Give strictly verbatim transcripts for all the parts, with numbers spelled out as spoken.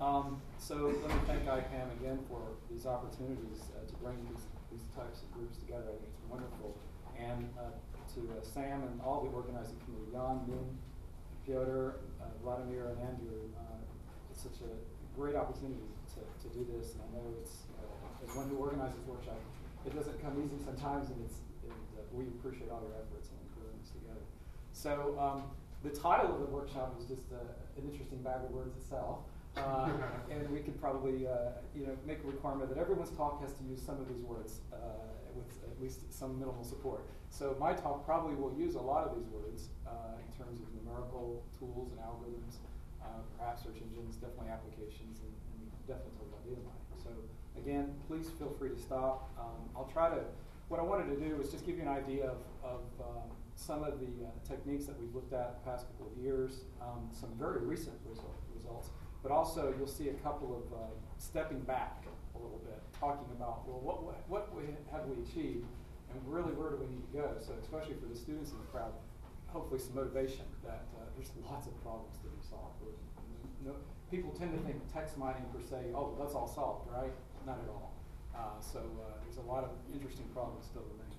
Um, so let me thank I PAM again for these opportunities uh, to bring these, these types of groups together. I think it's wonderful. And uh, to uh, Sam and all the organizing committee, Jan, Min, Piotr, uh, Vladimir, and Andrew, uh, it's such a great opportunity to, to do this. And I know it's, uh, as one who organizes workshop, it doesn't come easy sometimes, and it's and, uh, we appreciate all your efforts in putting this together. So um, the title of the workshop is just uh, an interesting bag of words itself. Uh, and we could probably uh, you know, make a requirement that everyone's talk has to use some of these words uh, with at least some minimal support. So my talk probably will use a lot of these words uh, in terms of numerical tools and algorithms, uh, perhaps search engines, definitely applications, and, and definitely talk about data mining. So again, please feel free to stop. Um, I'll try to, what I wanted to do is just give you an idea of, of um, some of the uh, techniques that we've looked at the past couple of years, um, some very recent result, results. But also, you'll see a couple of uh, stepping back a little bit, talking about, well, what, what, what we, have we achieved, and really where do we need to go? So especially for the students in the crowd, hopefully some motivation that uh, there's lots of problems to be solved. You know, people tend to think text mining per se, oh, that's all solved, right? Not at all. Uh, so uh, there's a lot of interesting problems still remain.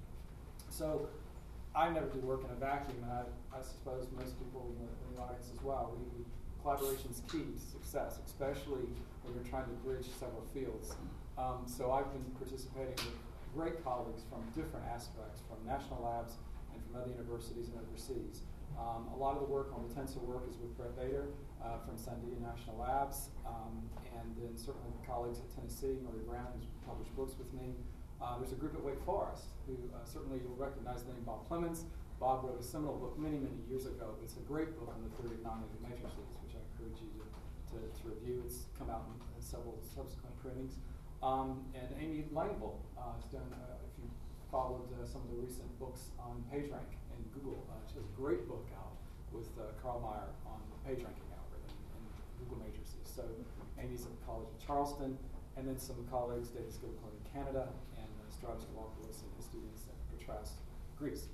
So I never do work in a vacuum, and I, I suppose most people in the, in the audience as well. We, we, Collaboration is key to success, especially when you're trying to bridge several fields. Um, so I've been participating with great colleagues from different aspects, from national labs and from other universities and overseas. Um, a lot of the work on the Tensor work is with Brett Bader uh, from Sandia National Labs, um, and then certainly colleagues at Tennessee, Murray Brown, who's published books with me. Uh, there's a group at Wake Forest who uh, certainly you'll recognize the name Bob Clemens. Bob wrote a seminal book many, many years ago. It's a great book on the theory of non-negative matrices, which I encourage you to, to, to review. It's come out in, in several subsequent printings. Um, and Amy Langeville uh, has done, uh, if you followed uh, some of the recent books on PageRank and Google, uh, she has a great book out with uh, Carl Meyer on the PageRanking algorithm and Google matrices. So Amy's at the College of Charleston, and then some colleagues, David Skilcone in Canada, and uh, Stratos Kavakoulis and his students at Patras, Greece.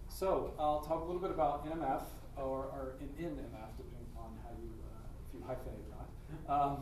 So I'll talk a little bit about N M F, or, or in, in N M F, depending on how you, uh, if you hyphenate or not. Um,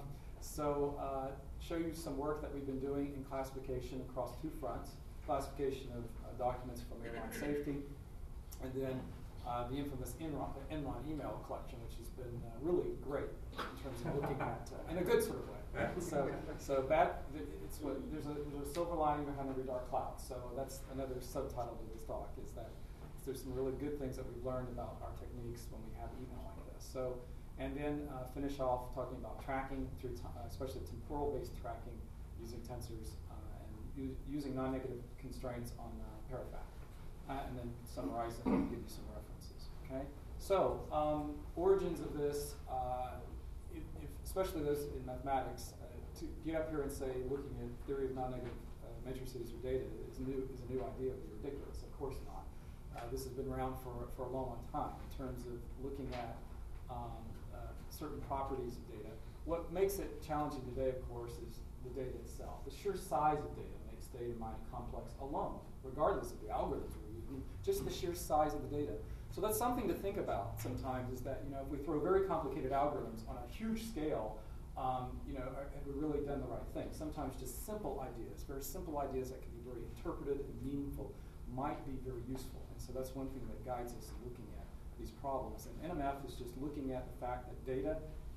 so uh, show you some work that we've been doing in classification across two fronts. Classification of uh, documents from airline safety, and then uh, the infamous Enron, Enron email collection, which has been uh, really great in terms of looking at, uh, in a good sort of way. So, so bad, it's what, there's, a, there's a silver lining behind every dark cloud. So that's another subtitle to this talk, is that there's some really good things that we've learned about our techniques when we have email like this. So, and then uh, finish off talking about tracking, through t uh, especially temporal-based tracking using tensors uh, and using non-negative constraints on uh, Parafact. Uh, and then summarize it and give you some references. Okay. So um, origins of this, uh, if, if especially those in mathematics, uh, to get up here and say looking at theory of non-negative uh, matrices or data is new is a new idea would be ridiculous. Of course not. Uh, this has been around for, for a long, long time in terms of looking at um, uh, certain properties of data. What makes it challenging today, of course, is the data itself. The sheer size of data makes data mining complex alone, regardless of the algorithms we're using, just the sheer size of the data. So that's something to think about sometimes, is that, you know, if we throw very complicated algorithms on a huge scale, um, you know, have we really done the right thing? Sometimes just simple ideas, very simple ideas that can be very interpreted and meaningful, might be very useful. And so that's one thing that guides us in looking at these problems. And N M F is just looking at the fact that data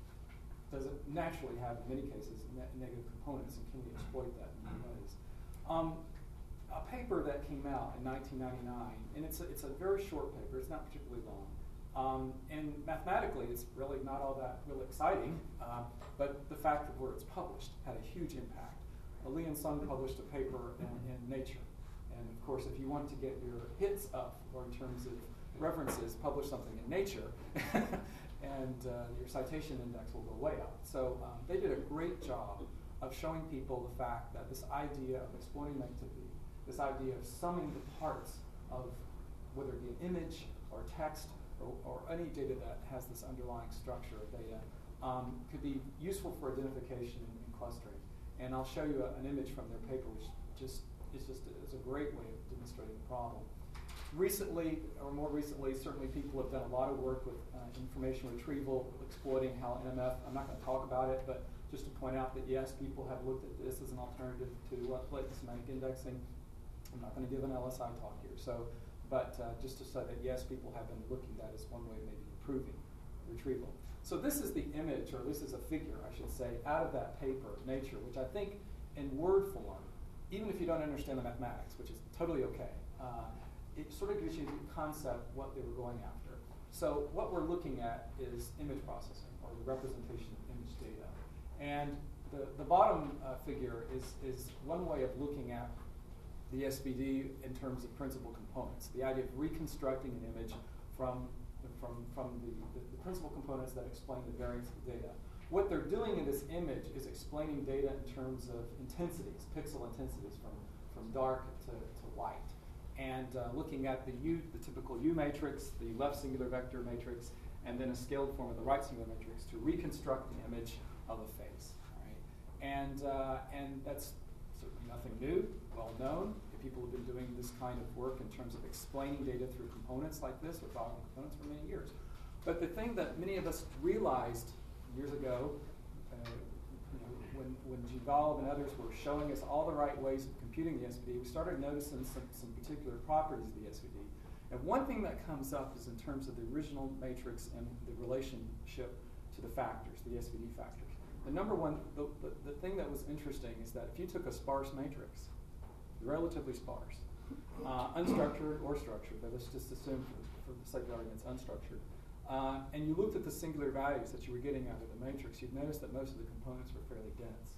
doesn't naturally have, in many cases, ne negative components, and can we exploit that in many ways. Um, a paper that came out in nineteen ninety-nine, and it's a, it's a very short paper, it's not particularly long. Um, and mathematically, it's really not all that really exciting, uh, but the fact that where it's published had a huge impact. Uh, Lee and Sung published a paper in, in Nature. And of course, if you want to get your hits up, or in terms of references, publish something in Nature, and uh, your citation index will go way up. So um, they did a great job of showing people the fact that this idea of exploiting negativity, this idea of summing the parts of whether it be an image or text or, or any data that has this underlying structure of data, um, could be useful for identification and, and clustering. And I'll show you a, an image from their paper, which just is just a, is a great way of demonstrating the problem. Recently, or more recently, certainly people have done a lot of work with uh, information retrieval, exploiting how N M F, I'm not going to talk about it, but just to point out that yes, people have looked at this as an alternative to uh, latent semantic indexing. I'm not going to give an L S I talk here, so, but uh, just to say that yes, people have been looking at that as one way of maybe improving retrieval. So this is the image, or this is a figure, I should say, out of that paper, Nature, which I think in word form, even if you don't understand the mathematics, which is totally okay, uh, it sort of gives you the concept what they were going after. So what we're looking at is image processing, or the representation of image data. And the, the bottom uh, figure is, is one way of looking at the S V D in terms of principal components, the idea of reconstructing an image from, from, from the, the, the principal components that explain the variance of the data. What they're doing in this image is explaining data in terms of intensities, pixel intensities from, from dark to, to light. And uh, looking at the U, the typical U matrix, the left singular vector matrix, and then a scaled form of the right singular matrix to reconstruct the image of a face. Right? And, uh, and that's certainly nothing new, well known. People have been doing this kind of work in terms of explaining data through components like this, orthogonal components, for many years. But the thing that many of us realized years ago, uh, you know, when, when Gievalv and others were showing us all the right ways of computing the S V D, we started noticing some, some particular properties of the S V D. And one thing that comes up is in terms of the original matrix and the relationship to the factors, the S V D factors. The number one, the, the, the thing that was interesting is that if you took a sparse matrix, relatively sparse, uh, unstructured or structured, but let's just assume for, for the sake of argument it's unstructured, uh, and you looked at the singular values that you were getting out of the matrix, you'd notice that most of the components were fairly dense.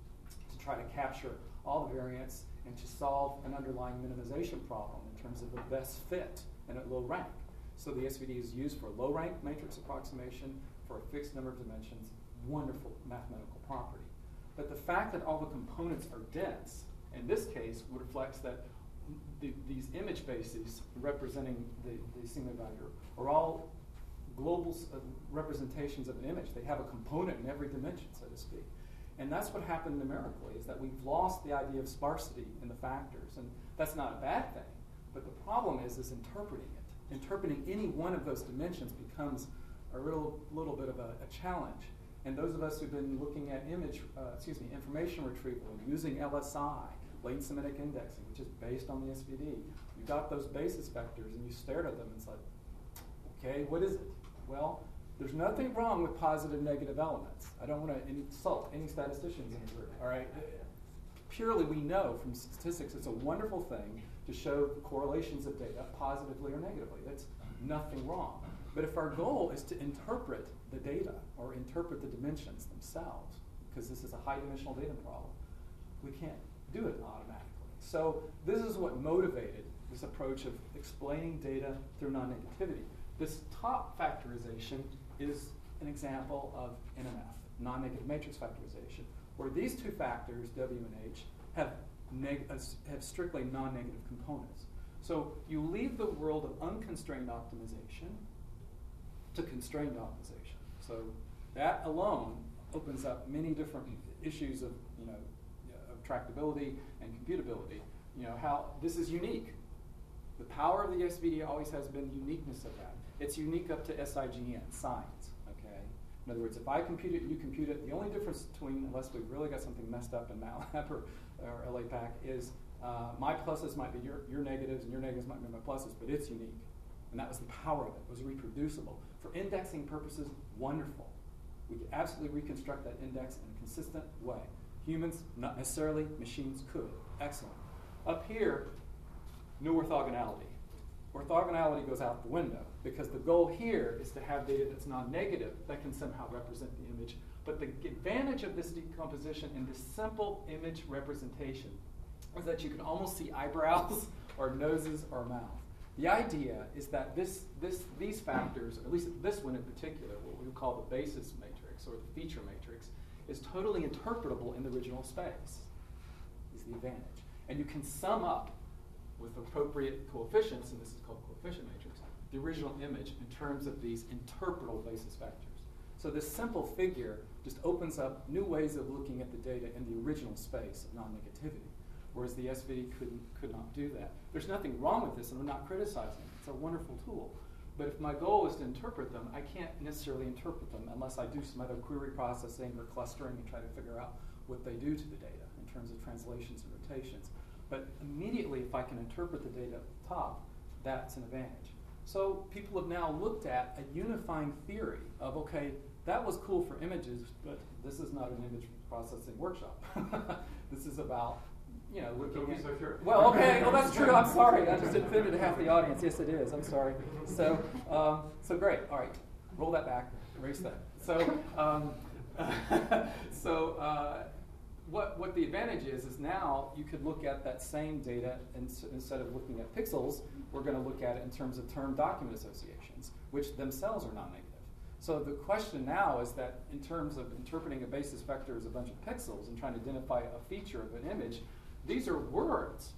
To try to capture all the variance and to solve an underlying minimization problem in terms of the best fit and at low rank. So the S V D is used for low rank matrix approximation for a fixed number of dimensions, wonderful mathematical property. But the fact that all the components are dense in this case reflects that the, these image bases representing the, the singular value are all global uh, representations of an image. They have a component in every dimension, so to speak. And that's what happened numerically, is that we've lost the idea of sparsity in the factors. And that's not a bad thing, but the problem is, is interpreting it. Interpreting any one of those dimensions becomes a little, little bit of a, a challenge. And those of us who've been looking at image, uh, excuse me, information retrieval and using L S I, latent semantic indexing, which is based on the S V D, you got those basis vectors and you stared at them and said, okay, what is it? Well, there's nothing wrong with positive negative elements. I don't want to insult any statisticians in the group, all right? Purely we know from statistics it's a wonderful thing to show correlations of data positively or negatively. That's nothing wrong. But if our goal is to interpret the data or interpret the dimensions themselves, because this is a high dimensional data problem, we can't do it automatically. So this is what motivated this approach of explaining data through non-negativity. This top factorization is an example of N M F, non-negative matrix factorization, where these two factors, W and H, have, neg uh, have strictly non-negative components. So you leave the world of unconstrained optimization to constrained optimization. So that alone opens up many different issues of, you know, of tractability and computability. You know, how this is unique. The power of the S V D always has been uniqueness of that. It's unique up to S I G N, signs, okay? In other words, if I compute it, you compute it, the only difference between, unless we've really got something messed up in MATLAB or, or L A P A C, is uh, my pluses might be your, your negatives and your negatives might be my pluses, but it's unique. And that was the power of it. It was reproducible. For indexing purposes, wonderful. We could absolutely reconstruct that index in a consistent way. Humans, not necessarily, machines could. Excellent. Up here, no orthogonality. Orthogonality goes out the window because the goal here is to have data that's non-negative that can somehow represent the image. But the advantage of this decomposition in this simple image representation is that you can almost see eyebrows or noses or mouth. The idea is that this, this, these factors, or at least this one in particular, what we would call the basis matrix or the feature matrix, is totally interpretable in the original space, is the advantage. And you can sum up with appropriate coefficients, and this is called coefficient matrix, the original image in terms of these interpretable basis vectors. So this simple figure just opens up new ways of looking at the data in the original space of non-negativity, whereas the S V D couldn't, could not do that. There's nothing wrong with this, and I'm not criticizing it. It's a wonderful tool. But if my goal is to interpret them, I can't necessarily interpret them unless I do some other query processing or clustering and try to figure out what they do to the data in terms of translations and rotations. But immediately, if I can interpret the data at the top, that's an advantage. So people have now looked at a unifying theory of, okay, that was cool for images, but this is not an image processing workshop. This is about, you know, looking at... So sure. Well, okay, well, that's true. I'm sorry. I just offended half the audience. Yes, it is. I'm sorry. So, um, so great. All right, roll that back. Erase that. So, um, so uh, what what the advantage is is now you could look at that same data, and s instead of looking at pixels, we're going to look at it in terms of term document associations, which themselves are non-negative. So the question now is that in terms of interpreting a basis vector as a bunch of pixels and trying to identify a feature of an image, these are words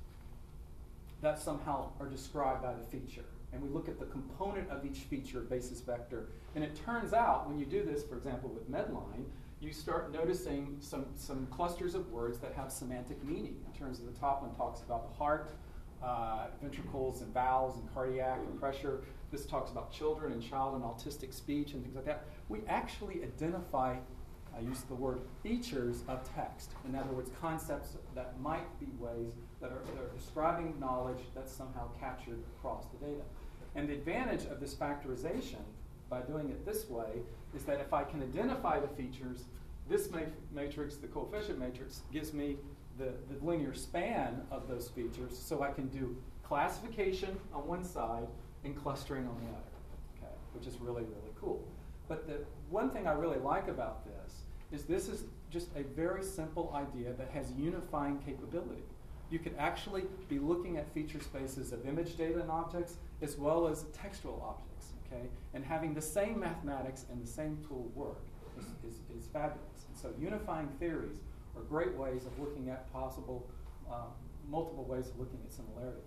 that somehow are described by the feature. And we look at the component of each feature basis vector. And it turns out when you do this, for example, with Medline, you start noticing some, some clusters of words that have semantic meaning. In terms of the top one talks about the heart, uh, ventricles and valves and cardiac and pressure. This talks about children and child and autistic speech and things like that. We actually identify, I use the word features of text. In other words, concepts that might be ways that are, that are describing knowledge that's somehow captured across the data. And the advantage of this factorization by doing it this way is that if I can identify the features, this ma matrix, the coefficient matrix, gives me the, the linear span of those features, so I can do classification on one side and clustering on the other, okay, which is really, really cool. But the one thing I really like about this is this is just a very simple idea that has unifying capability. You could actually be looking at feature spaces of image data and objects as well as textual objects, okay? And having the same mathematics and the same tool work is, is, is fabulous. And so unifying theories are great ways of looking at possible, uh, multiple ways of looking at similarity.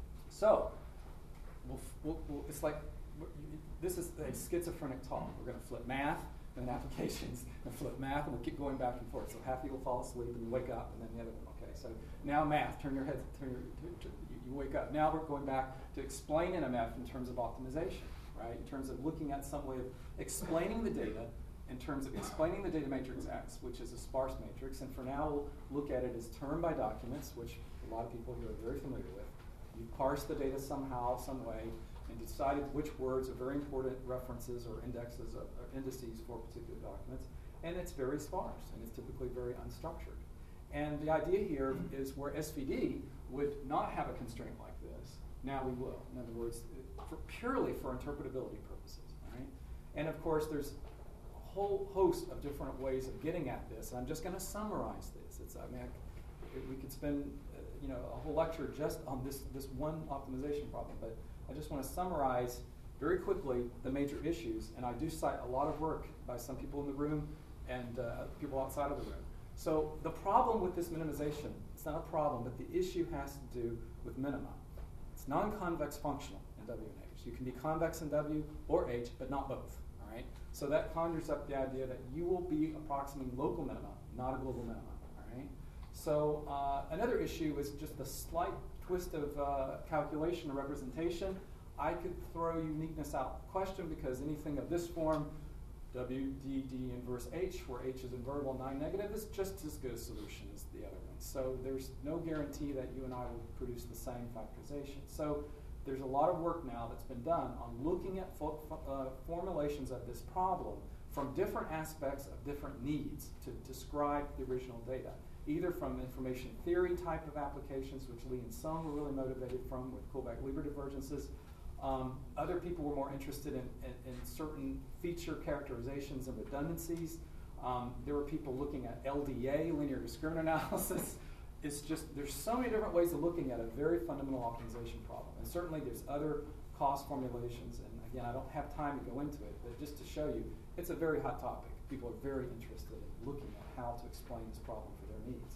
So, we'll, we'll, we'll, it's like, this is a schizophrenic talk. We're going to flip math and applications and flip math, and we'll keep going back and forth. So half of you will fall asleep and you wake up, and then the other one, okay? So now math, turn your head, turn your, turn, you wake up. Now we're going back to explaining a math in terms of optimization, right? In terms of looking at some way of explaining the data, in terms of explaining the data matrix X, which is a sparse matrix, and for now we'll look at it as term by documents, which a lot of people here are very familiar with. You parse the data somehow, some way, and decided which words are very important references or indexes or, or indices for particular documents, and it's very sparse, and it's typically very unstructured. And the idea here is where S V D would not have a constraint like this, now we will. In other words, for purely for interpretability purposes, right? And of course, there's a whole host of different ways of getting at this. And I'm just going to summarize this. It's, I mean, I, we could spend uh, you know a whole lecture just on this this one optimization problem, but I just want to summarize very quickly the major issues. And I do cite a lot of work by some people in the room and uh, people outside of the room. So the problem with this minimization, it's not a problem, but the issue has to do with minima. It's non-convex functional in W and H. You can be convex in W or H, but not both, all right? So that conjures up the idea that you will be approximating local minima, not a global minima, all right? So uh, another issue is just the slight twist of uh, calculation or representation. I could throw uniqueness out the question because anything of this form, W, D, D inverse H, where H is invertible and nine negative, is just as good a solution as the other one. So there's no guarantee that you and I will produce the same factorization. So there's a lot of work now that's been done on looking at fo uh, formulations of this problem from different aspects of different needs to describe the original data, either from information theory type of applications, which Lee and Sung were really motivated from with Kullback-Leibler divergences. Um, other people were more interested in, in, in certain feature characterizations and redundancies. Um, there were people looking at L D A, linear discriminant analysis. It's just, there's so many different ways of looking at a very fundamental optimization problem. And certainly there's other cost formulations, and again, I don't have time to go into it, but just to show you, it's a very hot topic. People are very interested in looking at how to explain this problem for their needs.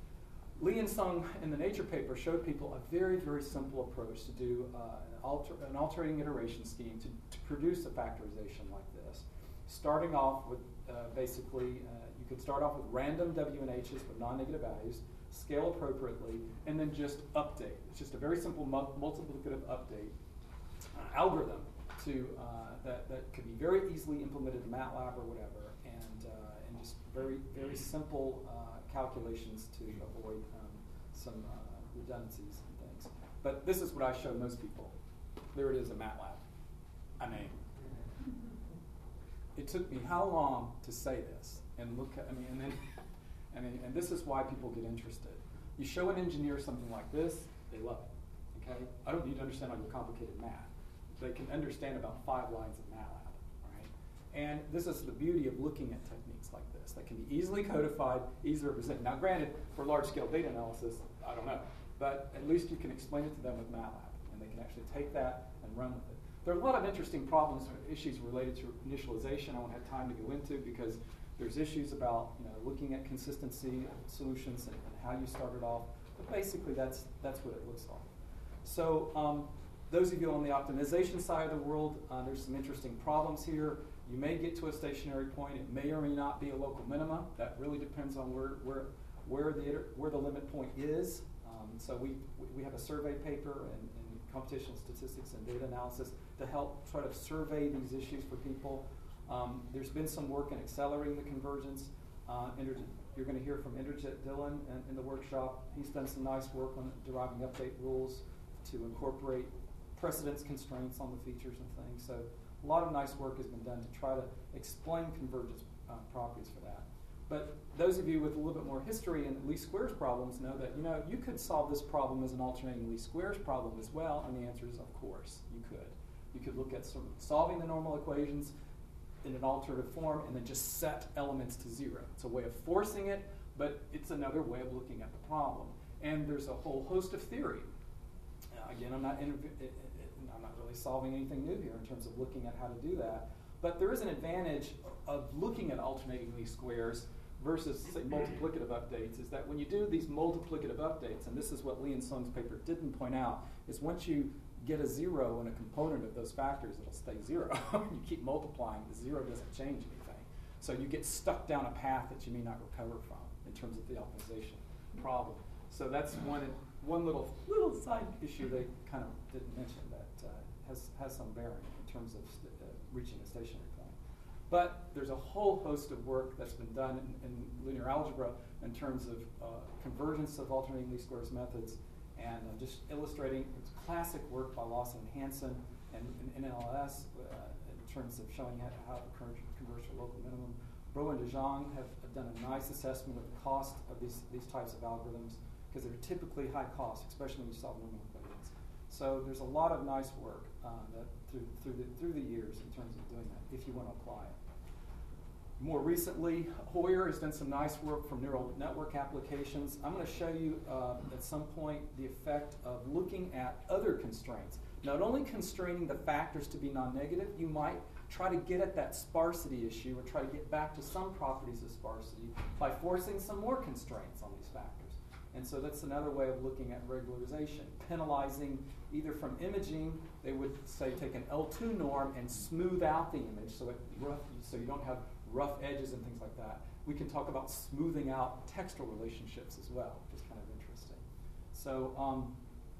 Lee and Sung in the Nature paper showed people a very, very simple approach to do uh, an, alter, an alternating iteration scheme to, to produce a factorization like this. Starting off with uh, basically, uh, you could start off with random W and H's with non-negative values, scale appropriately, and then just update. It's just a very simple mu multiplicative update uh, algorithm to uh, that, that could be very easily implemented in MATLAB or whatever, and, uh, and just very, very simple uh, calculations to avoid um, some uh, redundancies and things. But this is what I show most people. There it is in MATLAB. I mean, it took me how long to say this and look at, I mean, and then, I mean, and this is why people get interested. You show an engineer something like this, they love it, okay? I don't need to understand all your complicated math. They can understand about five lines of MATLAB, right? And this is the beauty of looking at techniques like this that can be easily codified, easily represented. Now granted, for large-scale data analysis, I don't know, but at least you can explain it to them with MATLAB, and they can actually take that and run with it. There are a lot of interesting problems or issues related to initialization I won't have time to go into because there's issues about you know, looking at consistency solutions and, and how you start it off. But basically, that's, that's what it looks like. So um, those of you on the optimization side of the world, uh, there's some interesting problems here. You may get to a stationary point. It may or may not be a local minima. That really depends on where, where, where, the, where the limit point is. Um, so we, we have a survey paper and, and computational statistics and data analysis to help try to survey these issues for people. Um, there's been some work in accelerating the convergence. Uh, you're going to hear from Inderjit Dillon in, in the workshop. He's done some nice work on deriving update rules to incorporate precedence constraints on the features and things. So a lot of nice work has been done to try to explain convergence uh, properties for that. But those of you with a little bit more history in least squares problems know that you know you could solve this problem as an alternating least squares problem as well, and the answer is of course you could. You could look at sort of solving the normal equations in an alternative form and then just set elements to zero. It's a way of forcing it, but it's another way of looking at the problem. And there's a whole host of theory. Uh, again, I'm not, I'm not really solving anything new here in terms of looking at how to do that, but there is an advantage of looking at alternating least squares versus, say, multiplicative updates, is that when you do these multiplicative updates, and this is what Lee and Sung's paper didn't point out, is once you get a zero in a component of those factors, it'll stay zero. You keep multiplying, the zero doesn't change anything. So you get stuck down a path that you may not recover from in terms of the optimization problem. So that's one, one little, little side issue they kind of didn't mention that uh, has, has some bearing in terms of st uh, reaching a stationary point. But there's a whole host of work that's been done in, in linear algebra in terms of uh, convergence of alternating least squares methods, and uh, just illustrating it's classic work by Lawson and Hansen and, and N L S uh, in terms of showing how, how to converge to local minimum. Bro and De Jong have, have done a nice assessment of the cost of these, these types of algorithms because they're typically high cost, especially when you solve normal equations. So there's a lot of nice work uh, that through, through, the, through the years in terms of doing that, if you want to apply it. More recently, Hoyer has done some nice work from neural network applications. I'm going to show you uh, at some point the effect of looking at other constraints. Not only constraining the factors to be non-negative, you might try to get at that sparsity issue or try to get back to some properties of sparsity by forcing some more constraints on these factors. And so that's another way of looking at regularization. Penalizing either from imaging, they would say take an L two norm and smooth out the image so, it rough, so you don't have rough edges and things like that. We can talk about smoothing out textual relationships as well, which is kind of interesting. So, um,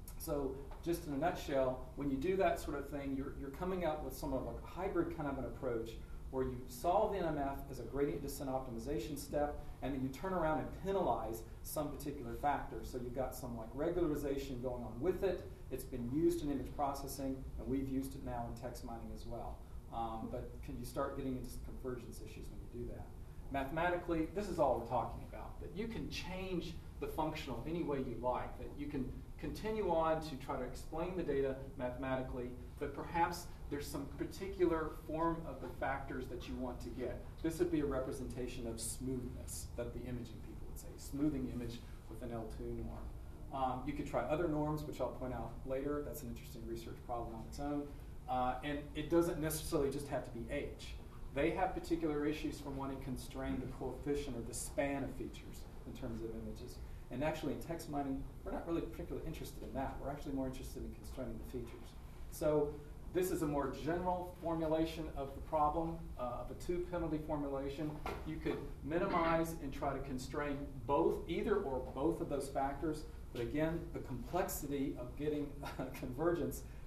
so just in a nutshell, when you do that sort of thing, you're, you're coming up with some of a hybrid kind of an approach where you solve the N M F as a gradient descent optimization step, and then you turn around and penalize some particular factor. So you've got some like regularization going on with it. It's been used in image processing, and we've used it now in text mining as well. Um, but can you start getting into some convergence issues when you do that? Mathematically, this is all we're talking about, that you can change the functional any way you like, that you can continue on to try to explain the data mathematically, but perhaps there's some particular form of the factors that you want to get. This would be a representation of smoothness that the imaging people would say, smoothing the image with an L two norm. Um, you could try other norms, which I'll point out later. That's an interesting research problem on its own. Uh, and it doesn't necessarily just have to be H. They have particular issues from wanting to constrain the coefficient or the span of features in terms of images. And actually in text mining, we're not really particularly interested in that. We're actually more interested in constraining the features. So this is a more general formulation of the problem, uh, of a two penalty formulation. You could minimize and try to constrain both, either or both of those factors. But again, the complexity of getting convergence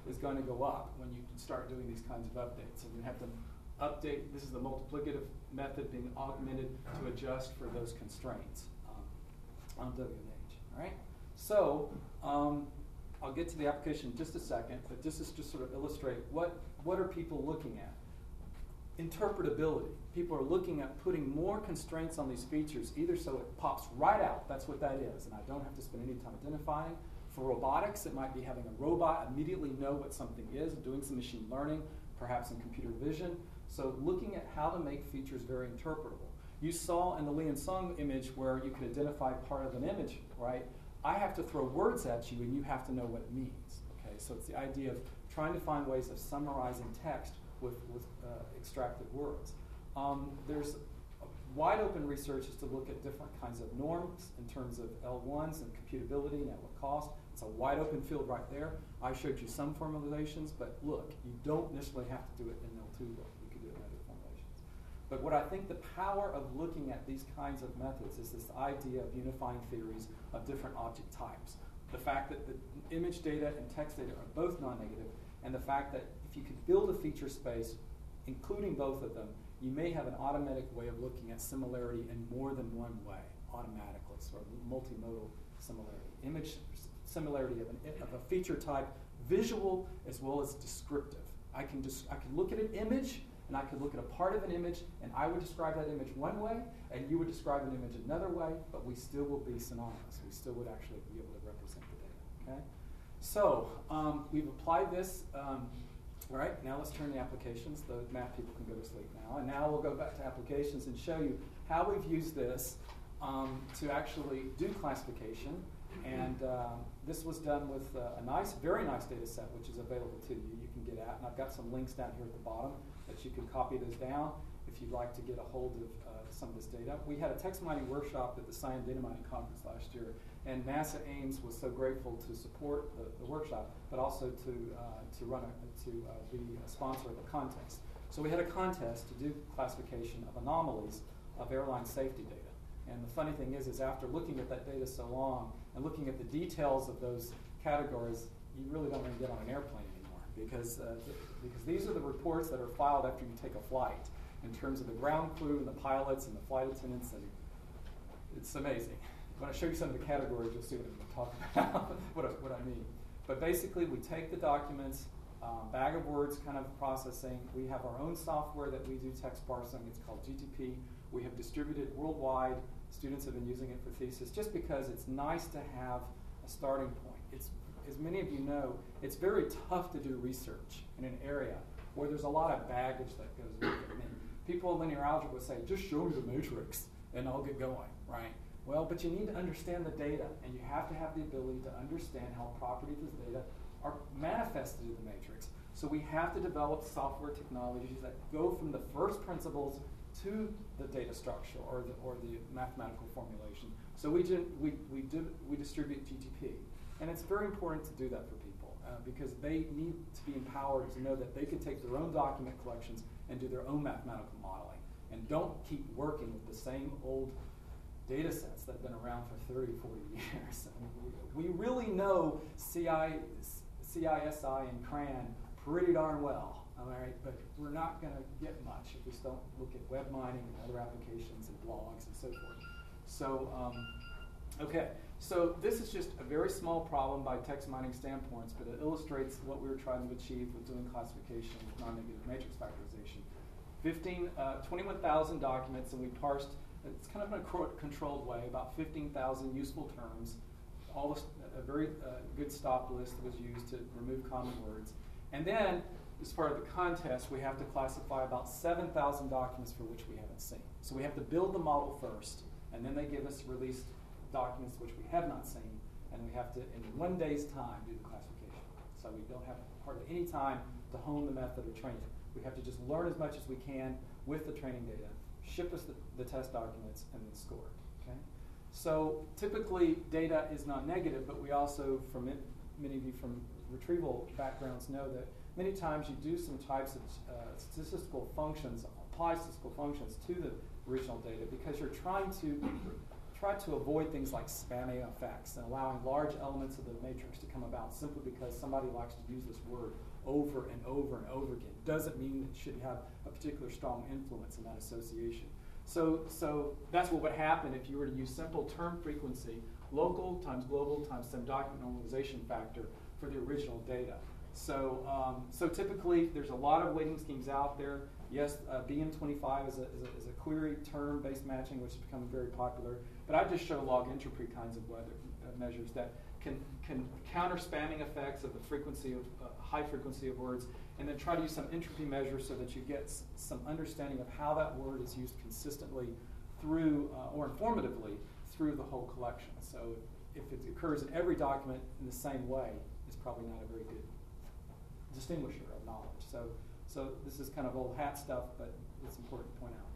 is going to go up when you start doing these kinds of updates. So you have to update. This is the multiplicative method being augmented to adjust for those constraints um, on W and H. All right. So um, I'll get to the application in just a second, but this is just sort of illustrate what what are people looking at. Interpretability. People are looking at putting more constraints on these features, either so it pops right out, that's what that is, and I don't have to spend any time identifying. For robotics, it might be having a robot immediately know what something is, doing some machine learning, perhaps in computer vision. So looking at how to make features very interpretable. You saw in the Li and Sung image where you could identify part of an image, right? I have to throw words at you and you have to know what it means, okay? So it's the idea of trying to find ways of summarizing text with, with uh, extracted words. Um, there's wide open research is to look at different kinds of norms in terms of L ones and computability and at what cost. It's a wide open field right there. I showed you some formulations, but look, you don't necessarily have to do it in L two world. You can do it in other formulations. But what I think the power of looking at these kinds of methods is this idea of unifying theories of different object types. The fact that the image data and text data are both non-negative, and the fact that if you could build a feature space, including both of them, you may have an automatic way of looking at similarity in more than one way, automatically, sort of multimodal similarity. Image similarity of, an, of a feature type, visual as well as descriptive. I can, dis I can look at an image, and I could look at a part of an image, and I would describe that image one way, and you would describe an image another way, but we still will be synonymous. We still would actually be able to represent the data, okay? So um, we've applied this. Um, all right, now let's turn to applications. The math people can go to sleep now. And now we'll go back to applications and show you how we've used this um, to actually do classification. And um, this was done with uh, a nice, very nice data set, which is available to you. You can get at, and I've got some links down here at the bottom that you can copy those down if you'd like to get a hold of uh, some of this data. We had a text mining workshop at the Science Data Mining Conference last year, and NASA Ames was so grateful to support the, the workshop, but also to uh, to run a, to uh, be a sponsor of a contest. So we had a contest to do classification of anomalies of airline safety data. And the funny thing is, is after looking at that data so long and looking at the details of those categories, you really don't want to get on an airplane anymore, because uh, th because these are the reports that are filed after you take a flight in terms of the ground crew and the pilots and the flight attendants, and it's amazing. When I show you some of the categories, you'll see what I'm talking about, what, I, what I mean. But basically, we take the documents, um, bag of words kind of processing. We have our own software that we do text parsing. It's called G T P. We have distributed worldwide. Students have been using it for thesis just because it's nice to have a starting point. It's, as many of you know, it's very tough to do research in an area where there's a lot of baggage that goes with it. I mean, people in linear algebra say, just show me the matrix and I'll get going, right? Well, but you need to understand the data, and you have to have the ability to understand how properties of data are manifested in the matrix. So we have to develop software technologies that go from the first principles to the data structure or the, or the mathematical formulation. So we, do, we, we, do, we distribute G T P. And it's very important to do that for people uh, because they need to be empowered to know that they can take their own document collections and do their own mathematical modeling. And don't keep working with the same old data sets that have been around for thirty, forty years. I mean, we, we really know C I, C I S I and CRAN pretty darn well, all right? But we're not going to get much if we just don't look at web mining and other applications and blogs and so forth. So, um, okay, so this is just a very small problem by text mining standpoints, but it illustrates what we were trying to achieve with doing classification with non-negative matrix factorization. fifteen, uh, twenty-one thousand documents, and we parsed. It's kind of in a controlled way, about fifteen thousand useful terms. All this, a very uh, good stop list was used to remove common words. And then, as part of the contest, we have to classify about seven thousand documents for which we haven't seen. So we have to build the model first, and then they give us released documents which we have not seen, and we have to, in one day's time, do the classification. So we don't have hardly any time to hone the method or train it. We have to just learn as much as we can with the training data, ship us the, the test documents, and then score it, okay? So typically data is not negative, but we also, from it, many of you from retrieval backgrounds know that many times you do some types of uh, statistical functions, apply statistical functions to the original data because you're trying to, tried to avoid things like spamming effects and allowing large elements of the matrix to come about simply because somebody likes to use this word over and over and over again. Doesn't mean it should have a particular strong influence in that association. So, so that's what would happen if you were to use simple term frequency, local times global times some document normalization factor for the original data. So, um, so typically there's a lot of weighting schemes out there. Yes, uh, B M twenty-five is a, is, a, is a query term-based matching, which is becoming very popular. But I just show log entropy kinds of weather uh, measures that can, can counter spamming effects of the frequency of uh, high frequency of words, and then try to use some entropy measures so that you get s some understanding of how that word is used consistently through, uh, or informatively, through the whole collection. So if it occurs in every document in the same way, it's probably not a very good distinguisher of knowledge. So, so this is kind of old hat stuff, but it's important to point out.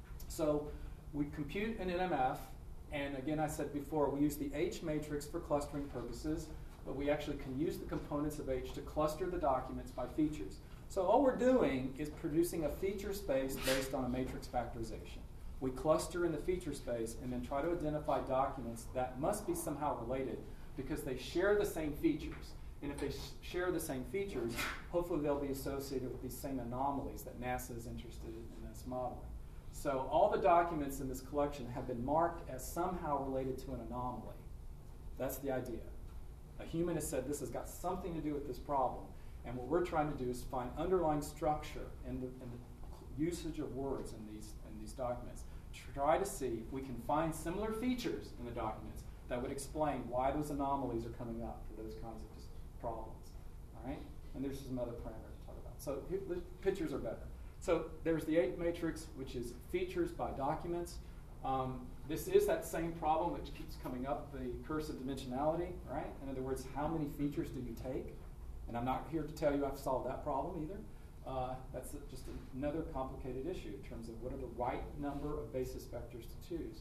So we compute an N M F, and again, I said before, we use the H matrix for clustering purposes, but we actually can use the components of H to cluster the documents by features. So all we're doing is producing a feature space based on a matrix factorization. We cluster in the feature space and then try to identify documents that must be somehow related because they share the same features. And if they sh share the same features, hopefully they'll be associated with these same anomalies that NASA is interested in this modeling. So all the documents in this collection have been marked as somehow related to an anomaly. That's the idea. A human has said this has got something to do with this problem. And what we're trying to do is find underlying structure in the, in the usage of words in these, in these documents. Try to see if we can find similar features in the documents that would explain why those anomalies are coming up for those kinds of problems. All right? And there's some other parameters to talk about. So here, the pictures are better. So there's the H matrix, which is features by documents. Um, this is that same problem which keeps coming up, the curse of dimensionality, right? In other words, how many features do you take? And I'm not here to tell you I've solved that problem either. Uh, that's just another complicated issue in terms of what are the right number of basis vectors to choose.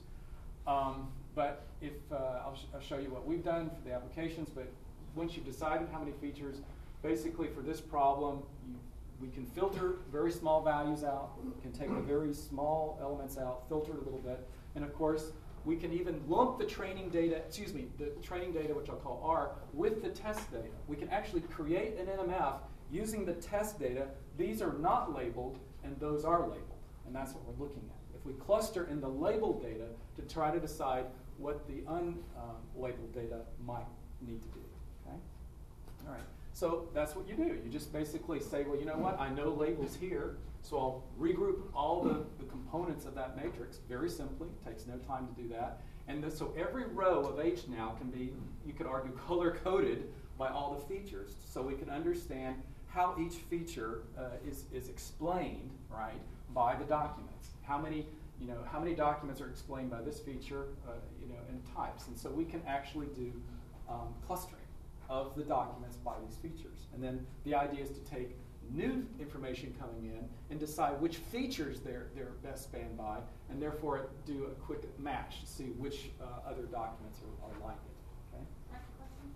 Um, but if uh, I'll, sh I'll show you what we've done for the applications, but once you've decided how many features, basically for this problem, you, we can filter very small values out, we can take the very small elements out, filter it a little bit, and of course, we can even lump the training data, excuse me, the training data, which I'll call R, with the test data. We can actually create an N M F using the test data. These are not labeled, and those are labeled, and that's what we're looking at. If we cluster in the labeled data to try to decide what the unlabeled data might need to be. Okay? All right. So that's what you do. You just basically say, well, you know what? I know labels here, so I'll regroup all the, the components of that matrix very simply. It takes no time to do that. And this, so every row of H now can be, you could argue, color-coded by all the features. So we can understand how each feature uh, is, is explained, right, by the documents. How many, you know, how many documents are explained by this feature, uh, you know, in types. And so we can actually do um, clustering of the documents by these features. And then the idea is to take new information coming in and decide which features they're, they're best spanned by, and therefore do a quick match to see which uh, other documents are, are like it. Okay? Next question?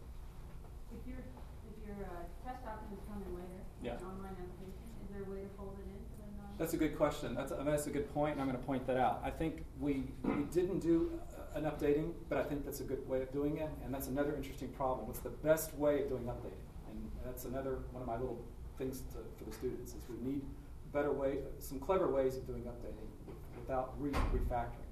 Yeah. If your, if your uh, test documents come in later, yeah. an online application, is there a way to fold it in? That's a good question. That's a, that's a good point, and I'm going to point that out. I think we, we didn't do uh, an updating, but I think that's a good way of doing it, and that's another interesting problem. What's the best way of doing updating? And that's another one of my little things to, for the students, is we need better way, some clever ways of doing updating without re refactoring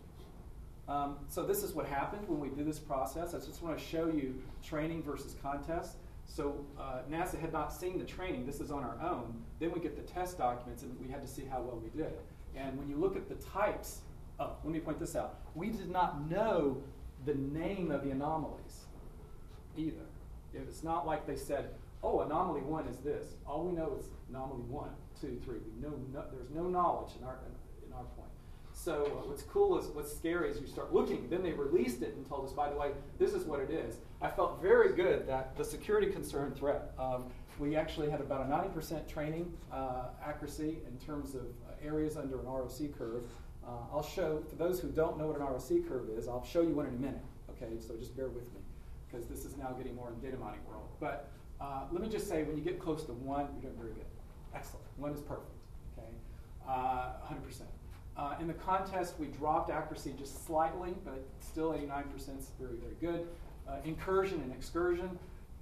it. Um, so this is what happened when we did this process. I just want to show you training versus contest. So uh, NASA had not seen the training. This is on our own. Then we get the test documents, and we had to see how well we did. And when you look at the types, oh, let me point this out. We did not know the name of the anomalies either. It's not like they said, oh, anomaly one is this. All we know is anomaly one, two, three. We know no, there's no knowledge in our, in our point. So uh, what's cool is, what's scary is you start looking, then they released it and told us, by the way, this is what it is. I felt very good that the security concern threat, um, we actually had about a ninety percent training uh, accuracy in terms of uh, areas under an R O C curve. Uh, I'll show, for those who don't know what an R O C curve is, I'll show you one in a minute, okay? So just bear with me, because this is now getting more in data mining world. But uh, let me just say, when you get close to one, you're doing very good. Excellent. One is perfect, okay? Uh, one hundred percent. Uh, in the contest, we dropped accuracy just slightly, but still eighty-nine percent is very, very good. Uh, incursion and excursion.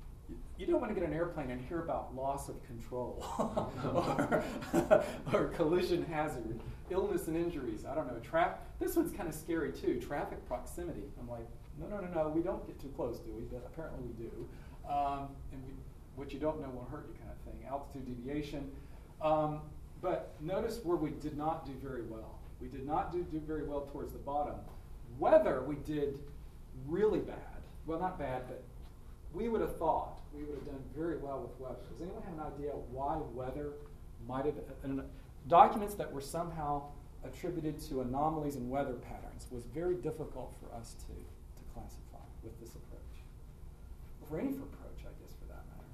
You don't want to get an airplane and hear about loss of control or, or collision hazard, illness and injuries. I don't know. Tra- this one's kind of scary too. Traffic proximity. I'm like, no, no, no, no. We don't get too close, do we? But apparently we do. Um, and we, what you don't know won't hurt you, kind of thing. Altitude deviation. Um, but notice where we did not do very well. We did not do, do very well towards the bottom. Weather, we did really bad. Well, not bad, but we would have thought we would have done very well with weather. Does anyone have an idea why weather might have, uh, documents that were somehow attributed to anomalies in weather patterns was very difficult for us to, to classify with this approach. For any approach, I guess, for that matter.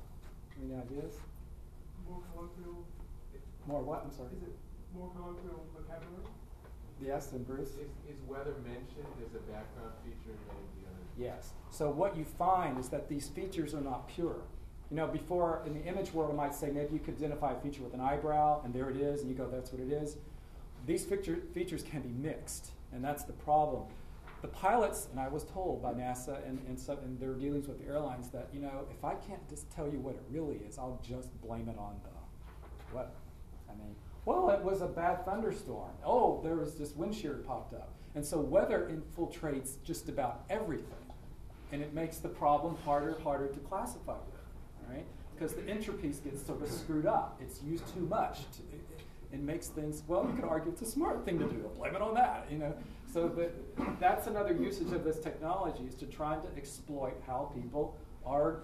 Any ideas? More colloquial. More what? I'm sorry. Is it more colloquial vocabulary? Yes, and Bruce? Is, is weather mentioned as a background feature in many of the others? Yes. So what you find is that these features are not pure. You know, before in the image world, I might say maybe you could identify a feature with an eyebrow, and there it is, and you go, that's what it is. These feature, features can be mixed, and that's the problem. The pilots, and I was told by NASA and, and, so, and their dealings with the airlines that, you know, if I can't just tell you what it really is, I'll just blame it on the, what? I mean, well, it was a bad thunderstorm. Oh, there was this wind shear popped up. And so weather infiltrates just about everything. And it makes the problem harder and harder to classify with, right? Because the entropies get sort of screwed up. It's used too much. To, it, it makes things, well, you could argue it's a smart thing to do. Blame it on that, you know. So the, that's another usage of this technology, is to try to exploit how people are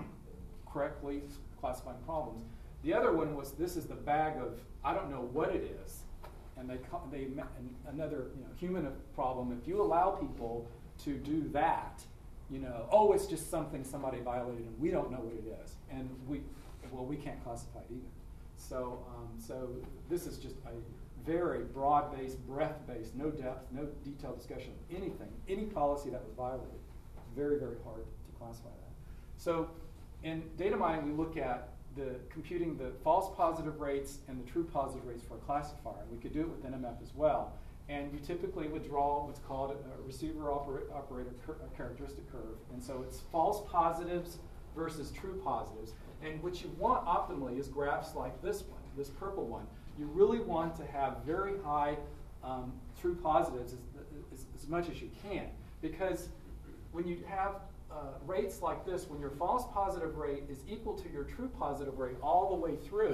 correctly classifying problems. The other one was, this is the bag of, I don't know what it is. And they, they another you know, human problem, if you allow people to do that, you know, oh, it's just something somebody violated and we don't know what it is. And we, well, we can't classify it either. So, um, so this is just a very broad-based, breadth-based, no depth, no detailed discussion of anything, any policy that was violated. Very, very hard to classify that. So in data mining, we look at the computing the false positive rates and the true positive rates for a classifier. We could do it with N M F as well. And you typically would draw what's called a receiver opera, operator cur a characteristic curve. And so it's false positives versus true positives. And what you want optimally is graphs like this one, this purple one. You really want to have very high um, true positives as, as, as much as you can. Because when you have uh, rates like this, when your false positive rate is equal to your true positive rate all the way through,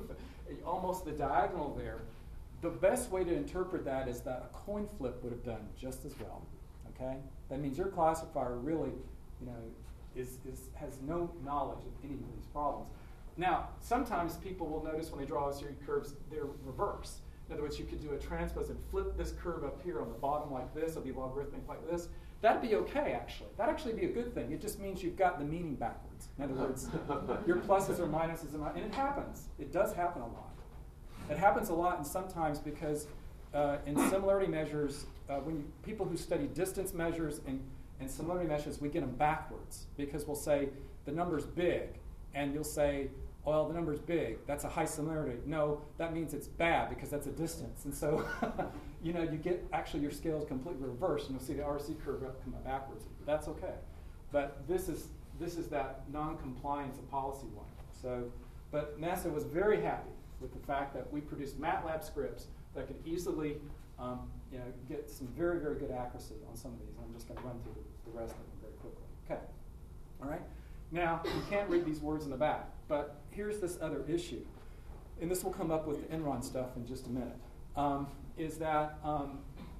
almost the diagonal there, the best way to interpret that is that a coin flip would have done just as well. Okay? That means your classifier really, you know, is, is has no knowledge of any of these problems. Now, sometimes people will notice when they draw a series of curves, they're reverse. In other words, you could do a transpose and flip this curve up here on the bottom like this, it'll be logarithmic like this. That'd be okay, actually. That'd actually be a good thing. It just means you've got the meaning backwards. In other words, your pluses or minuses, and it happens. It does happen a lot. It happens a lot, and sometimes because uh, in similarity measures, uh, when you, people who study distance measures and, and similarity measures, we get them backwards because we'll say the number's big, and you'll say, well, the number's big. That's a high similarity. No, that means it's bad because that's a distance. And so, you know, you get actually your scales completely reversed, and you'll see the R C curve come backwards. That's okay. But this is this is that non-compliance of policy one. So, but NASA was very happy with the fact that we produced MATLAB scripts that could easily, um, you know, get some very, very good accuracy on some of these. I'm just going to run through the rest of them very quickly. Okay. All right. Now, you can't read these words in the back, but here's this other issue, and this will come up with the Enron stuff in just a minute, um, is that, um,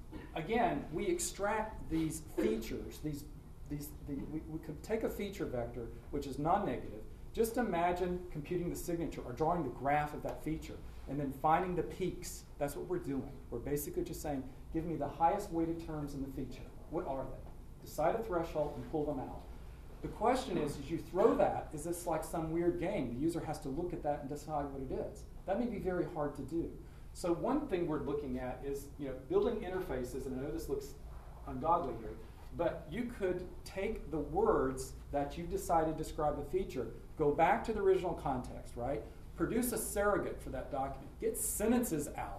again, we extract these features, these, these, the, we, we could take a feature vector, which is non-negative. Just imagine computing the signature or drawing the graph of that feature and then finding the peaks. That's what we're doing. We're basically just saying, give me the highest weighted terms in the feature. What are they? Decide a threshold and pull them out. The question is, as you throw that, is this like some weird game? The user has to look at that and decide what it is. That may be very hard to do. So one thing we're looking at is, you know, building interfaces, and I know this looks ungodly here, but you could take the words that you decided to describe a feature, go back to the original context, right? Produce a surrogate for that document. Get sentences out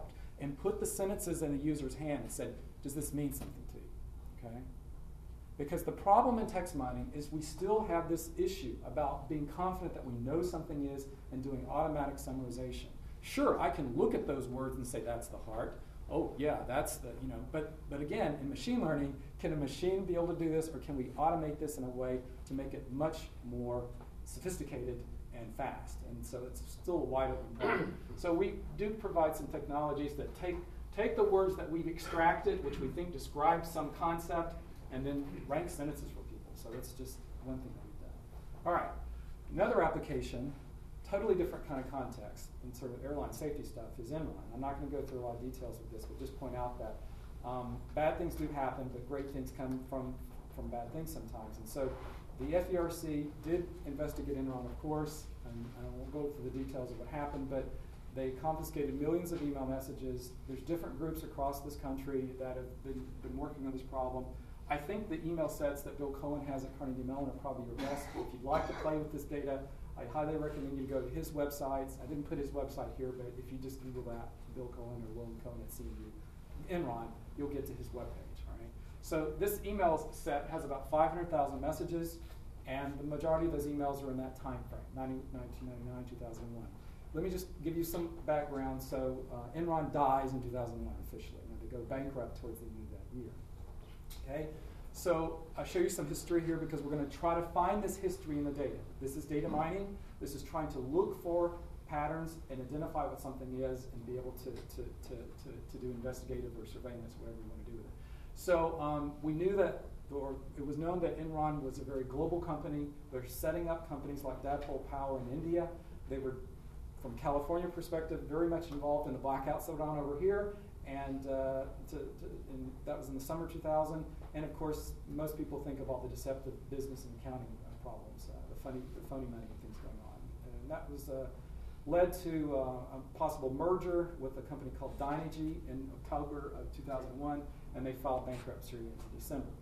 and put the sentences in the user's hand and said, does this mean something to you? Okay? Because the problem in text mining is we still have this issue about being confident that we know something is and doing automatic summarization. Sure, I can look at those words and say that's the heart. Oh yeah, that's the, you know, but, but again, in machine learning, can a machine be able to do this, or can we automate this in a way to make it much more sophisticated and fast? And so it's still a wide open problem. So we do provide some technologies that take, take the words that we've extracted, which we think describe some concept, and then rank sentences for people. So that's just one thing that we've done. All right, another application, totally different kind of context in sort of airline safety stuff, is Enron. I'm not going to go through a lot of details with this, but just point out that um, bad things do happen, but great things come from, from bad things sometimes. And so the F E R C did investigate Enron, of course, and I won't go through the details of what happened, but they confiscated millions of email messages. There's different groups across this country that have been, been working on this problem. I think the email sets that Bill Cohen has at Carnegie Mellon are probably your best. If you'd like to play with this data, I highly recommend you go to his websites. I didn't put his website here, but if you just Google that, Bill Cohen or William Cohen at C M U, Enron, you'll get to his webpage. All right? So this email set has about five hundred thousand messages, and the majority of those emails are in that time frame, nineteen ninety-nine, two thousand one. Let me just give you some background. So uh, Enron dies in two thousand one officially, and they go bankrupt towards the end of that year. Okay, so I'll show you some history here because we're going to try to find this history in the data. This is data mining. This is trying to look for patterns and identify what something is and be able to, to, to, to, to do investigative or surveillance, whatever you want to do with it. So um, we knew that, or it was known that Enron was a very global company. They're setting up companies like Dapol Power in India. They were, from California perspective, very much involved in the blackouts that went on over here. And, uh, to, to, and that was in the summer two thousand. And of course, most people think about the deceptive business and accounting uh, problems, uh, the funny, the phony money and things going on. And that was uh, led to uh, a possible merger with a company called Dynegy in October of two thousand one, and they filed bankruptcy in December.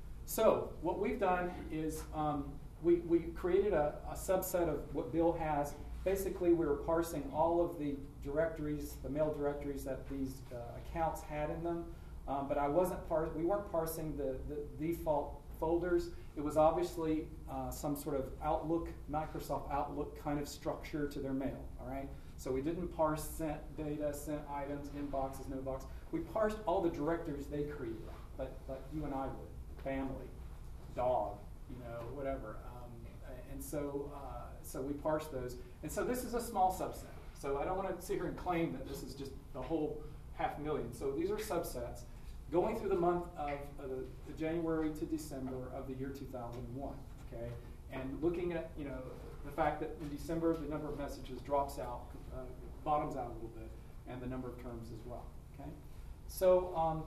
So what we've done is um, we, we created a, a subset of what Bill has. Basically, we were parsing all of the directories, the mail directories that these uh, accounts had in them, um, but I wasn't par we weren't parsing the, the default folders. It was obviously uh, some sort of Outlook, Microsoft Outlook kind of structure to their mail, all right? So we didn't parse sent data, sent items, inboxes, no box. We parsed all the directories they created, like, like you and I would, family, dog, you know, whatever. Um, and so, uh, so we parsed those. And so this is a small subset. So I don't want to sit here and claim that this is just the whole half million. So these are subsets going through the month of uh, the, the January to December of the year two thousand one. Okay, and looking at you know the fact that in December the number of messages drops out, uh, bottoms out a little bit, and the number of terms as well. Okay, so um,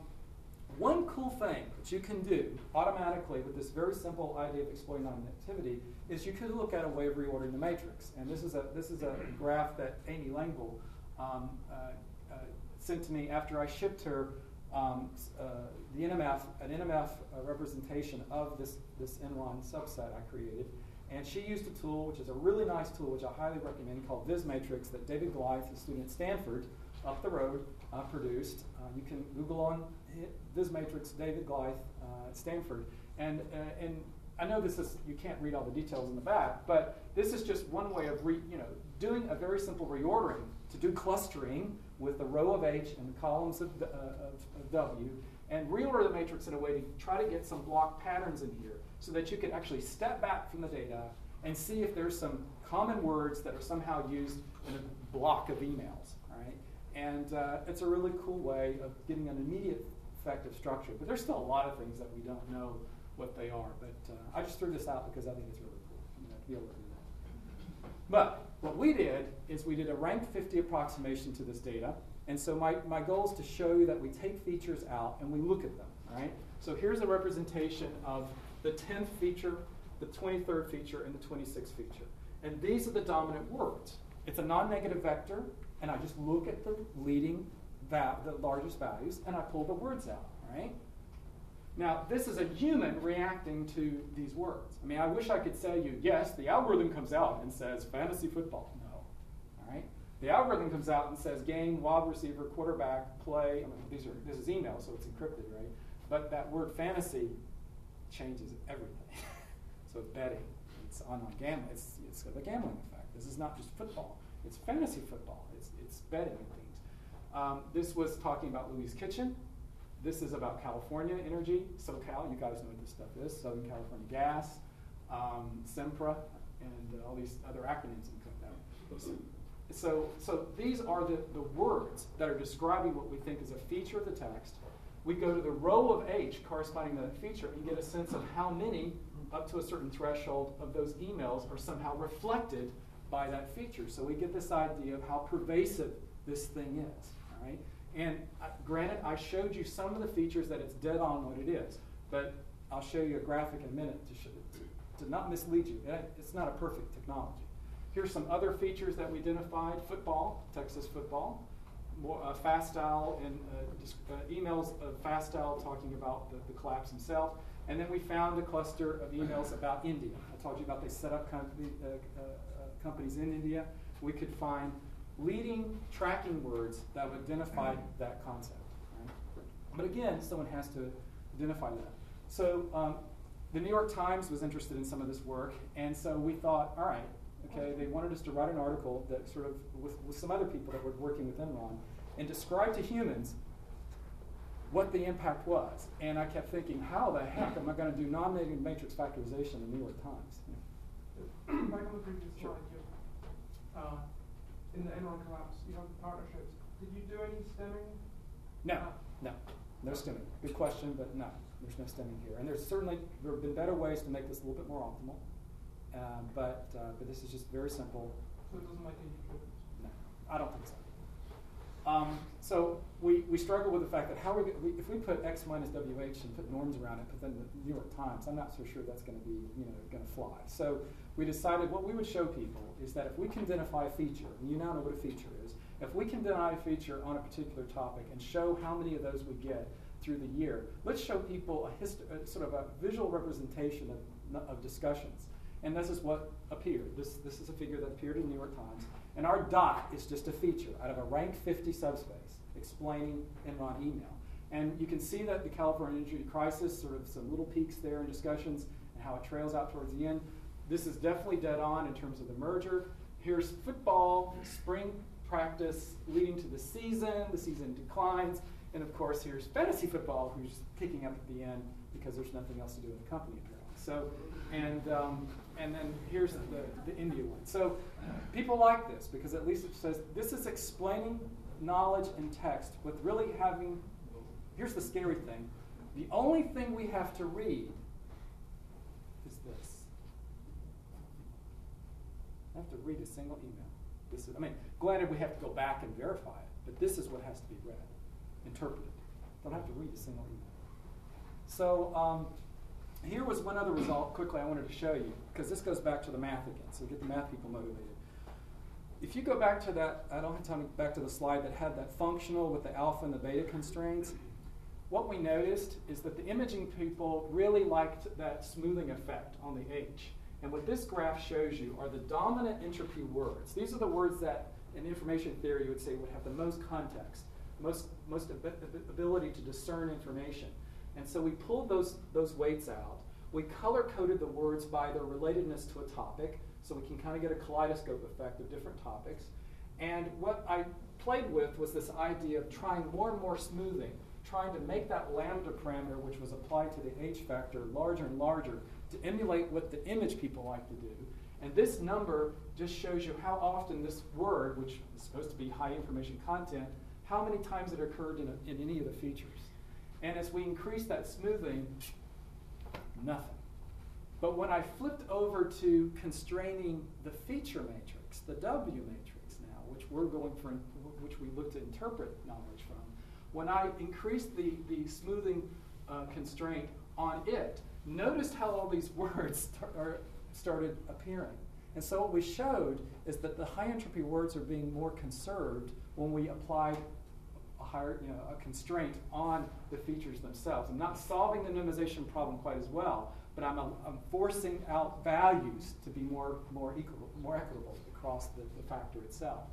one cool thing that you can do automatically with this very simple idea of exploiting non-activity is you could look at a way of reordering the matrix. And this is a this is a graph that Amy Langville um, uh, uh, sent to me after I shipped her um, uh, the N M F an N M F uh, representation of this this Enron subset I created. And she used a tool, which is a really nice tool, which I highly recommend, called VisMatrix, that David Glythe, a student at Stanford, up the road, uh, produced. Uh, you can Google on VisMatrix, David Glythe uh, at Stanford, and uh, and I know this is you can't read all the details in the back, but this is just one way of re, you know doing a very simple reordering to do clustering with the row of H and the columns of, uh, of, of W, and reorder the matrix in a way to try to get some block patterns in here, so that you can actually step back from the data and see if there's some common words that are somehow used in a block of emails. Right? And uh, it's a really cool way of getting an immediate effective structure. But there's still a lot of things that we don't know what they are. But uh, I just threw this out because I think it's really cool, you know, to be able to do that. But what we did is we did a rank fifty approximation to this data. And so my, my goal is to show you that we take features out and we look at them. Right? So here's a representation of the tenth feature, the twenty-third feature, and the twenty-sixth feature. And these are the dominant words. It's a non-negative vector, and I just look at the leading, va the largest values, and I pull the words out, right? Now, this is a human reacting to these words. I mean, I wish I could tell you, yes, the algorithm comes out and says fantasy football. No, all right? The algorithm comes out and says game, wide receiver, quarterback, play. I mean, these are this is email, so it's encrypted, right? But that word fantasy changes everything. So betting, it's online gambling. It's it's the gambling effect. This is not just football. It's fantasy football. It's it's betting and things. Um, this was talking about Louis' Kitchen. This is about California Energy, SoCal. You guys know what this stuff is. Southern California Gas, um, Sempra, and uh, all these other acronyms and like that. So, so these are the, the words that are describing what we think is a feature of the text. We go to the row of H corresponding to that feature and get a sense of how many, up to a certain threshold, of those emails are somehow reflected by that feature. So we get this idea of how pervasive this thing is. All right? And uh, granted, I showed you some of the features that it's dead on what it is, but I'll show you a graphic in a minute to, show, to, to not mislead you. It's not a perfect technology. Here's some other features that we identified. Football, Texas football. More, uh, Fastow and uh, uh, emails of Fastow talking about the, the collapse himself. And then we found a cluster of emails about India. I told you about they set up company, uh, uh, uh, companies in India. We could find leading tracking words that would identify that concept. Right? But again, someone has to identify that. So um, the New York Times was interested in some of this work, and so we thought, all right, okay, they wanted us to write an article that sort of, with, with some other people that were working with Enron, and describe to humans what the impact was. And I kept thinking, how the heck am I going to do non-negative matrix factorization in the New York Times? Back on the previous Sure. slide, you, uh, in the Enron collapse, you have the partnerships. Did you do any stemming? No, no, no stemming. Good question, but no, there's no stemming here. And there's certainly, there have been better ways to make this a little bit more optimal. Um, but uh, but this is just very simple. So it doesn't make any difference? No, I don't think so. Um, so we, we struggle with the fact that how we, we if we put X minus W H and put norms around it, but then the New York Times, I'm not so sure that's going to be you know going to fly. So we decided what we would show people is that if we can identify a feature, and you now know what a feature is, if we can identify a feature on a particular topic and show how many of those we get through the year, let's show people a, hist- a sort of a visual representation of, of discussions. And this is what appeared. This, this is a figure that appeared in the New York Times. And our dot is just a feature out of a rank fifty subspace explaining Enron email. And you can see that the California energy crisis, sort of some little peaks there in discussions and how it trails out towards the end. This is definitely dead on in terms of the merger. Here's football, spring practice leading to the season. The season declines. And of course, here's fantasy football, who's kicking up at the end because there's nothing else to do in the company apparently. So, and um, and then here's the, the India one. So people like this because at least it says this is explaining knowledge in text with really having, here's the scary thing, the only thing we have to read is this. I have to read a single email. This is, I mean, granted we have to go back and verify it, but this is what has to be read, interpreted. Don't have to read a single email. So um, here was one other result, quickly, I wanted to show you, because this goes back to the math again, so get the math people motivated. If you go back to that, I don't have time to back to the slide that had that functional with the alpha and the beta constraints, what we noticed is that the imaging people really liked that smoothing effect on the H. And what this graph shows you are the dominant entropy words. These are the words that in information theory you would say would have the most context, most, most ab- ability to discern information. And so we pulled those, those weights out. We color-coded the words by their relatedness to a topic, so we can kind of get a kaleidoscope effect of different topics. And what I played with was this idea of trying more and more smoothing, trying to make that lambda parameter, which was applied to the H factor, larger and larger to emulate what the image people like to do. And this number just shows you how often this word, which is supposed to be high information content, how many times it occurred in, a, in any of the features. And as we increase that smoothing, nothing. But when I flipped over to constraining the feature matrix, the W matrix now, which we're going for, which we look to interpret knowledge from, when I increased the, the smoothing uh, constraint on it, notice how all these words start, are, started appearing. And so what we showed is that the high entropy words are being more conserved when we applied a higher, you know, a constraint on the features themselves. I'm not solving the minimization problem quite as well, but I'm, I'm forcing out values to be more, more equal, more equitable across the, the factor itself.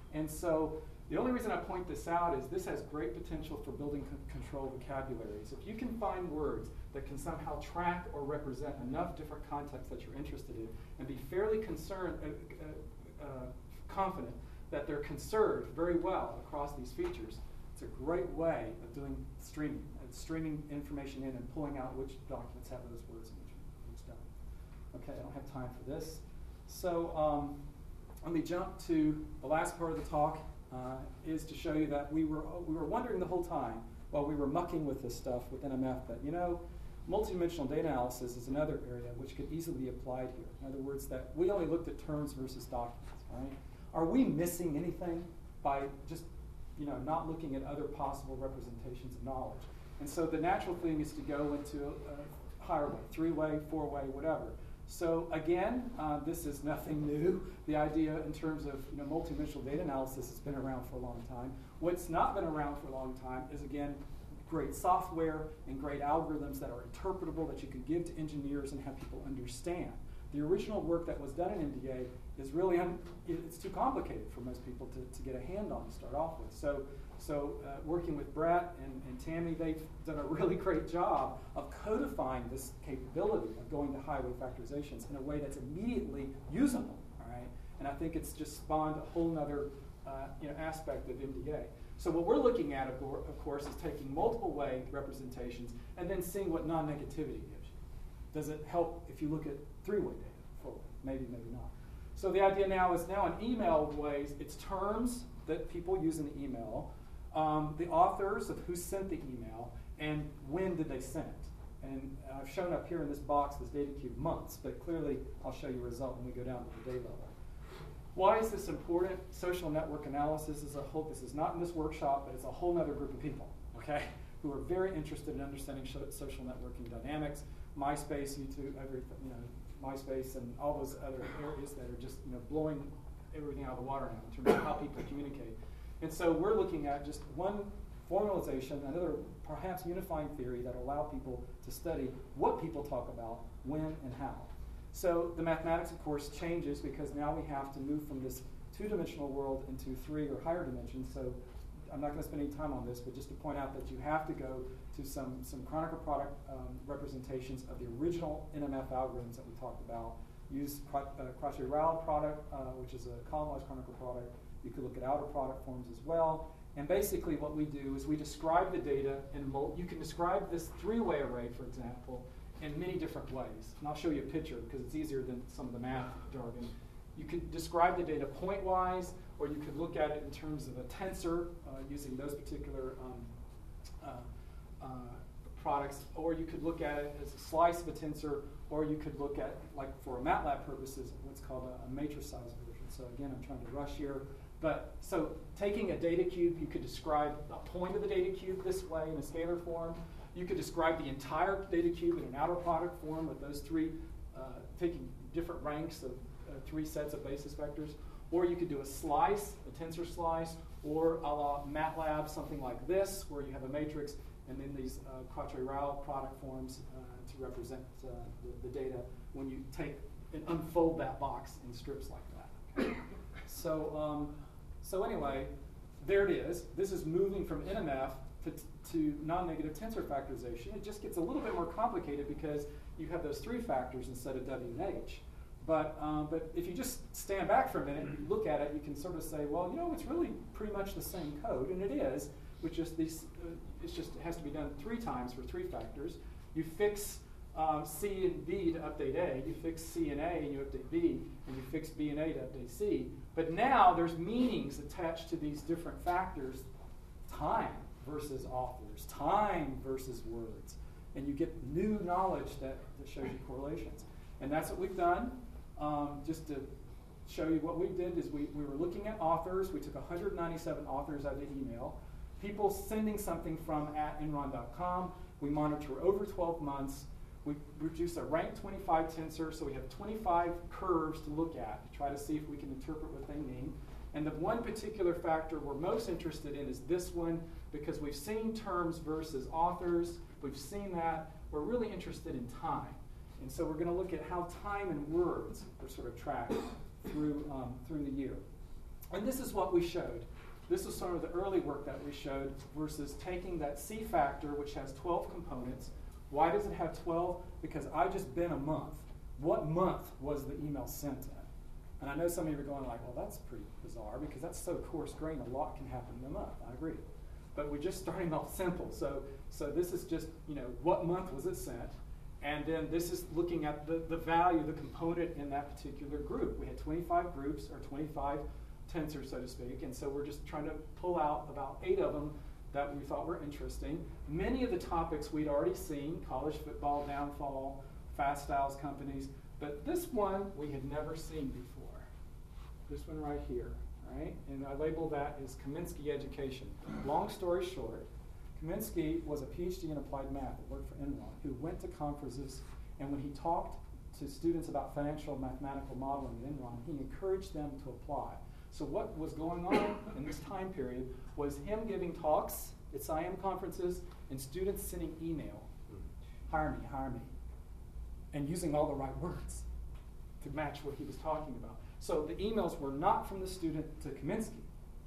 And so the only reason I point this out is this has great potential for building con control vocabularies. If you can find words that can somehow track or represent enough different contexts that you're interested in, and be fairly concerned, uh, uh, uh, confident that they're conserved very well across these features, it's a great way of doing streaming, uh, streaming information in and pulling out which documents have those words and which, which don't. Okay, I don't have time for this. So um, let me jump to the last part of the talk. Uh, is to show you that we were we were wondering the whole time while we were mucking with this stuff with N M F that, you know, multidimensional data analysis is another area which could easily be applied here. In other words, that we only looked at terms versus documents, right? Are we missing anything by just, you know, not looking at other possible representations of knowledge? And so the natural thing is to go into a higher way, three-way, four-way, whatever. So again, uh, this is nothing new. The idea in terms of, you know, multidimensional data analysis has been around for a long time. What's not been around for a long time is, again, great software and great algorithms that are interpretable, that you can give to engineers and have people understand. The original work that was done in N D A is really, un it's too complicated for most people to, to get a hand on to start off with. So, so uh, working with Brett and, and Tammy, they've done a really great job of codifying this capability of going to highway factorizations in a way that's immediately usable, all right? And I think it's just spawned a whole nother uh, you know, aspect of N D A. So what we're looking at, of course, is taking multiple way representations and then seeing what non-negativity gives you. Does it help if you look at three-way data fully? Maybe, maybe not. So the idea now is now in email ways, it's terms that people use in the email, um, the authors of who sent the email, and when did they send it. And I've shown up here in this box this data cube months, but clearly I'll show you a result when we go down to the day level. Why is this important? Social network analysis is a whole, this is not in this workshop, but it's a whole other group of people, okay, who are very interested in understanding social networking dynamics, MySpace, YouTube, everything, you know, MySpace and all those other areas that are just, you know, blowing everything out of the water now in terms of how people communicate. And so we're looking at just one formalization, another perhaps unifying theory that will allow people to study what people talk about, when, and how. So the mathematics, of course, changes because now we have to move from this two-dimensional world into three or higher dimensions. So I'm not going to spend any time on this, but just to point out that you have to go to some, some Kronecker product um, representations of the original N M F algorithms that we talked about. Use uh, Cauchy-Rao product, uh, which is a columnized Kronecker product. You could look at outer product forms as well. And basically what we do is we describe the data, and you can describe this three-way array, for example, in many different ways. And I'll show you a picture because it's easier than some of the math jargon. You could describe the data point-wise, or you could look at it in terms of a tensor uh, using those particular um, uh, uh, products, or you could look at it as a slice of a tensor, or you could look at, like for MATLAB purposes, what's called a, a matricized version. So again, I'm trying to rush here. But so taking a data cube, you could describe a point of the data cube this way in a scalar form. You could describe the entire data cube in an outer product form with those three, uh, taking different ranks of uh, three sets of basis vectors. Or you could do a slice, a tensor slice, or a la MATLAB, something like this, where you have a matrix and then these uh, Cauchy-Rao product forms uh, to represent uh, the, the data when you take and unfold that box in strips like that. Okay? So, um, so anyway, there it is. This is moving from N M F to, to non-negative tensor factorization. It just gets a little bit more complicated because you have those three factors instead of W and H. But, um, but if you just stand back for a minute and you look at it, you can sort of say, well, you know, it's really pretty much the same code, and it is, with just these, uh, it's just, it has to be done three times for three factors. You fix um, C and B to update A, you fix C and A and you update B, and you fix B and A to update C. But now there's meanings attached to these different factors, time versus authors, time versus words, and you get new knowledge that, that shows you correlations. And that's what we've done. Um, just to show you what we did is we, we were looking at authors. We took one hundred ninety-seven authors out of the email. People sending something from at enron dot com. We monitor over twelve months. We produce a rank twenty-five tensor, so we have twenty-five curves to look at to try to see if we can interpret what they mean. And the one particular factor we're most interested in is this one, because we've seen terms versus authors. We've seen that. We're really interested in time. And so we're going to look at how time and words are sort of tracked through, um, through the year. And this is what we showed. This is some of the early work that we showed versus taking that C factor, which has twelve components. Why does it have twelve? Because I just been a month. What month was the email sent in? And I know some of you are going like, well, that's pretty bizarre because that's so coarse-grained. A lot can happen in a month. I agree. But we're just starting off simple. So, so this is just, you know, what month was it sent? And then this is looking at the, the value, the component in that particular group. We had twenty-five groups or twenty-five tensors, so to speak. And so we're just trying to pull out about eight of them that we thought were interesting. Many of the topics we'd already seen, college football, downfall, fast styles companies. But this one we had never seen before. This one right here, right? And I label that as Kaminsky education. Long story short, Kaminsky was a PhD in applied math that worked for Enron, who went to conferences, and when he talked to students about financial mathematical modeling at Enron, he encouraged them to apply. So what was going on in this time period was him giving talks at S I A M conferences and students sending email, hire me, hire me, and using all the right words to match what he was talking about. So the emails were not from the student to Kaminsky,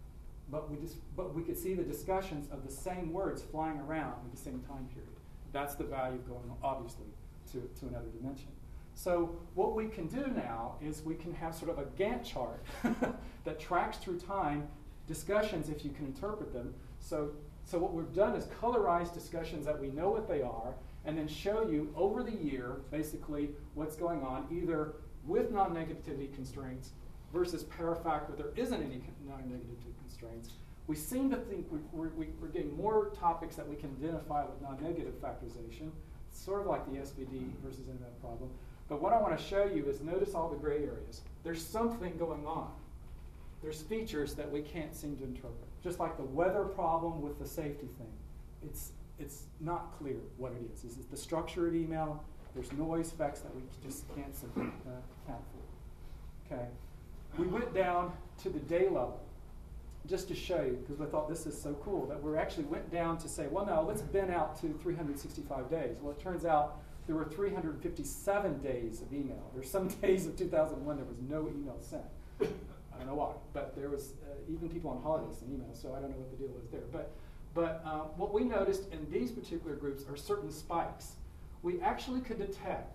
but we just, but we could see the discussions of the same words flying around in the same time period. That's the value of going, obviously, to, to another dimension. So what we can do now is we can have sort of a Gantt chart that tracks through time discussions if you can interpret them. So, so what we've done is colorize discussions that we know what they are and then show you over the year basically what's going on either with non-negativity constraints versus parafact where there isn't any non-negativity constraints. We seem to think we, we're, we're getting more topics that we can identify with non-negative factorization, sort of like the S V D versus N M F problem. But what I want to show you is notice all the gray areas. There's something going on. There's features that we can't seem to interpret. Just like the weather problem with the safety thing. It's, it's not clear what it is. Is it the structure of email? There's noise effects that we just can't simply uh, account for. Okay. We went down to the day level just to show you, because I thought this is so cool, that we actually went down to say, well, no, let's bin out to three hundred sixty-five days. Well, it turns out there were three hundred fifty-seven days of email. There's some days of two thousand one there was no email sent. I don't know why, but there was uh, even people on holidays sent emails, so I don't know what the deal was there. But, but uh, what we noticed in these particular groups are certain spikes. We actually could detect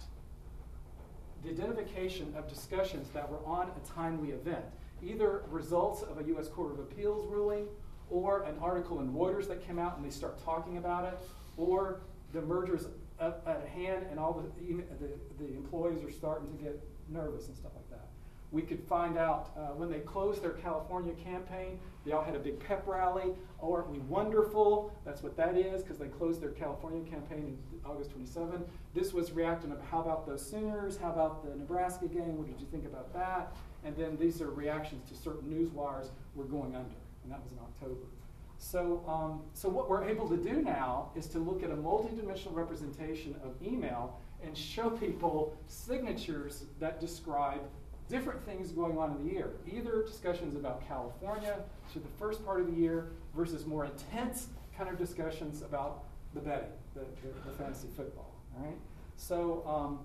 the identification of discussions that were on a timely event, either results of a U S Court of Appeals ruling or an article in Reuters that came out and they start talking about it, or the merger's up at hand and all the, the, the employees are starting to get nervous and stuff like that. We could find out uh, when they closed their California campaign, they all had a big pep rally. Oh, aren't we wonderful? That's what that is, because they closed their California campaign in August twenty-seventh. This was reacting to how about those Sooners? How about the Nebraska game? What did you think about that? And then these are reactions to certain news wires we're going under, and that was in October. So, um, so what we're able to do now is to look at a multidimensional representation of email and show people signatures that describe different things going on in the year, either discussions about California to the first part of the year versus more intense kind of discussions about the betting, the, the, the fantasy football. All right. So, um,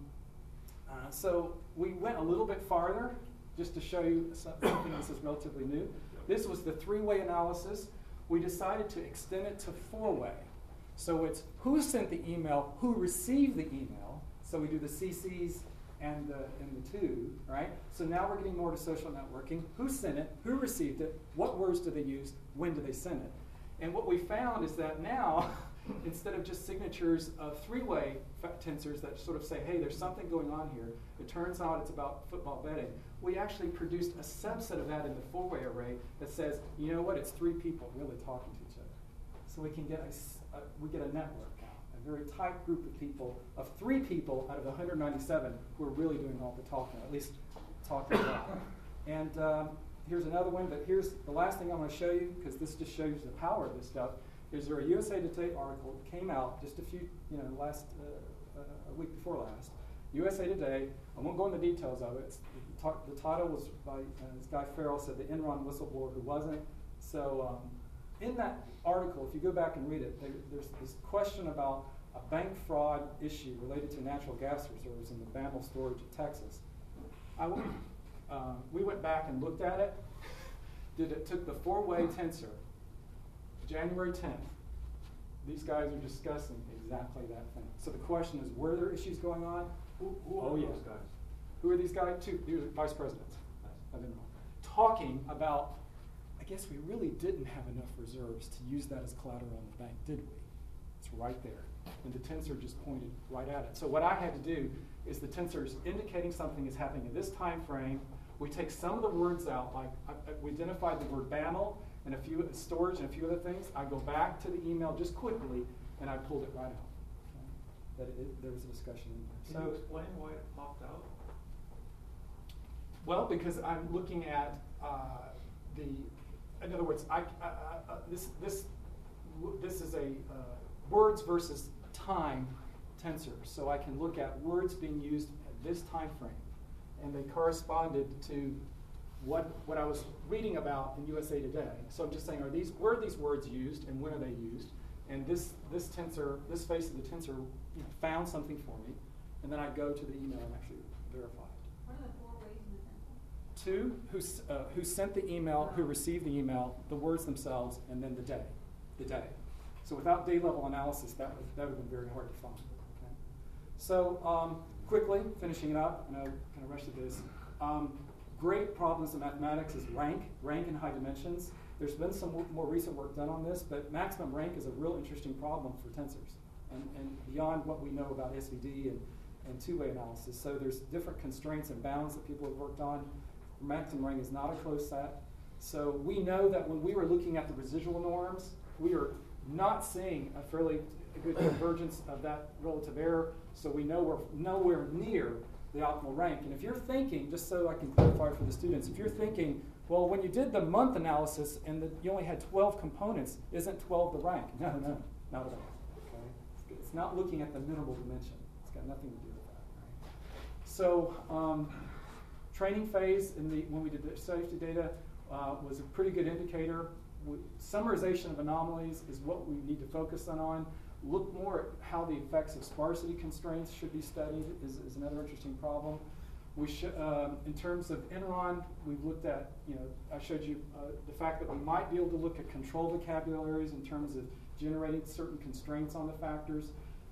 uh, so we went a little bit farther just to show you something this is relatively new. This was the three-way analysis. We decided to extend it to four-way. So it's who sent the email, who received the email. So we do the C Cs and the, and the two, right? So now we're getting more to social networking. Who sent it? Who received it? What words do they use? When do they send it? And what we found is that now, instead of just signatures of three-way tensors that sort of say, hey, there's something going on here, it turns out it's about football betting, we actually produced a subset of that in the four-way array that says, you know what, it's three people really talking to each other. So we can get a, a we get a network out, a very tight group of people, of three people out of the one hundred ninety-seven who are really doing all the talking, or at least talking a lot. And um, here's another one, but here's the last thing I want to show you, because this just shows you the power of this stuff. Is there a U S A Today article that came out just a few, you know, last uh, uh, a week before last. U S A Today. I won't go into the details of it. It's, the, talk, the title was by uh, this guy Farrell, said the Enron whistleblower who wasn't. So um, in that article, if you go back and read it, there, there's this question about a bank fraud issue related to natural gas reserves in the Bammel storage of Texas. I went, um, we went back and looked at it. did it took the four-way tensor, January tenth. These guys are discussing exactly that thing. So the question is, were there issues going on? Who, who are Oh, yeah. those guys? Who are these guys? Two, these are vice presidents of Enron. Talking about, I guess we really didn't have enough reserves to use that as collateral on the bank, did we? It's right there. And the tensor just pointed right at it. So what I had to do is the tensor is indicating something is happening in this time frame. We take some of the words out, like I, I, we identified the word B A M L and a few storage and a few other things. I go back to the email just quickly, and I pulled it right out. Okay? That it, it, there was a discussion in there. Can So, you explain why it popped out? well, because I'm looking at uh, the, in other words, I, I, I, uh, this this this is a uh, words versus time tensor. So I can look at words being used at this time frame, and they corresponded to what what I was reading about in U S A Today. So I'm just saying, are these were these words used, and when are they used? And this this tensor, this face of the tensor, you know, found something for me, and then I go to the email and actually verify it. What are the four ways in the tensor? Two, who, s- uh, who sent the email, who received the email, the words themselves, and then the day, the day. So without day level analysis, that would, that would have been very hard to find. Okay? So um, quickly, finishing it up, and I kind of rushed through this. Um, great problems in mathematics is rank, rank in high dimensions. There's been some w- more recent work done on this, but maximum rank is a real interesting problem for tensors, and, and beyond what we know about S V D and, and two-way analysis. So there's different constraints and bounds that people have worked on. Maximum rank is not a closed set. So we know that when we were looking at the residual norms, we are not seeing a fairly good convergence of that relative error. So we know we're nowhere near the optimal rank. And if you're thinking, just so I can clarify for the students, if you're thinking, well, when you did the month analysis and the, you only had twelve components, isn't twelve the rank? No, no, not at all. Okay? It's not looking at the minimal dimension. It's got nothing to do with that. Right? So um, training phase in the when we did the safety data uh, was a pretty good indicator. We, summarization of anomalies is what we need to focus on. on. Look more at how the effects of sparsity constraints should be studied is, is another interesting problem. We should, um, in terms of Enron, we've looked at, you know, I showed you uh, the fact that we might be able to look at control vocabularies in terms of generating certain constraints on the factors.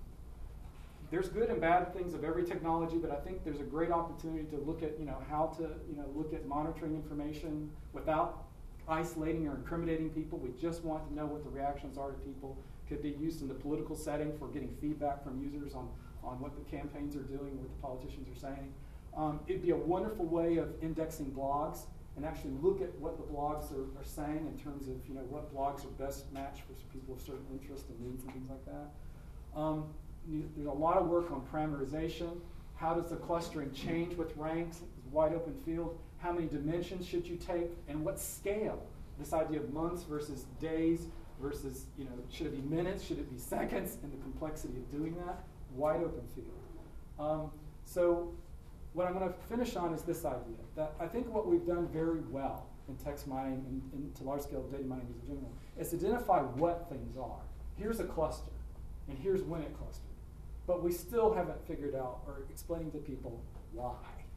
There's good and bad things of every technology, but I think there's a great opportunity to look at, you know, how to, you know, look at monitoring information without isolating or incriminating people. We just want to know what the reactions are to people. Could be used in the political setting for getting feedback from users on, on what the campaigns are doing, what the politicians are saying. Um, it'd be a wonderful way of indexing blogs and actually look at what the blogs are, are saying in terms of, you know, what blogs are best matched for people of certain interests and needs and things like that. Um, there's a lot of work on parameterization. How does the clustering change with ranks? It's a wide open field. How many dimensions should you take, and what scale? This idea of months versus days versus, you know, should it be minutes, should it be seconds, and the complexity of doing that, wide open field. Um, so what I'm going to finish on is this idea, that I think what we've done very well in text mining and, and to large-scale data mining in general is identify what things are. Here's a cluster, and here's when it clustered. But we still haven't figured out or explaining to people why.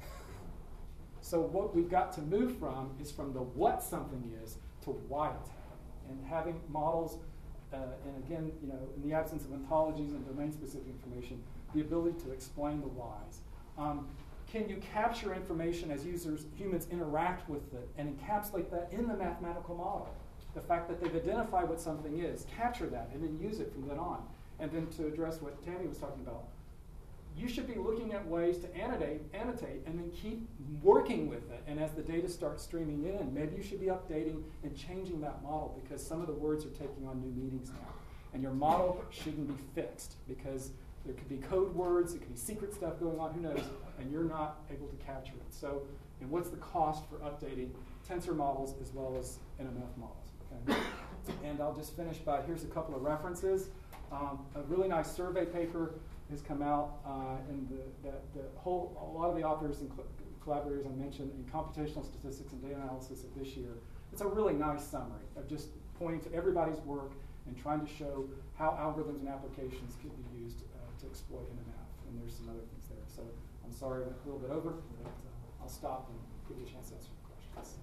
So what we've got to move from is from the what something is to why it's happening. And having models, uh, and again, you know, in the absence of ontologies and domain-specific information, the ability to explain the whys. Um, can you capture information as users, humans interact with it and encapsulate that in the mathematical model? The fact that they've identified what something is, capture that and then use it from then on. And then to address what Tammy was talking about, you should be looking at ways to annotate, annotate and then keep working with it. And as the data starts streaming in, maybe you should be updating and changing that model because some of the words are taking on new meanings now. And your model shouldn't be fixed because there could be code words, it could be secret stuff going on, who knows, and you're not able to capture it. So, and what's the cost for updating tensor models as well as N M F models? Okay? And I'll just finish by, here's a couple of references. Um, a really nice survey paper has come out, uh, and the, the, the whole, a lot of the authors and cl- collaborators I mentioned in computational statistics and data analysis of this year. It's a really nice summary of just pointing to everybody's work and trying to show how algorithms and applications could be used uh, to exploit N M F. And there's some other things there. So I'm sorry I went a little bit over, but uh, I'll stop and give you a chance to answer questions.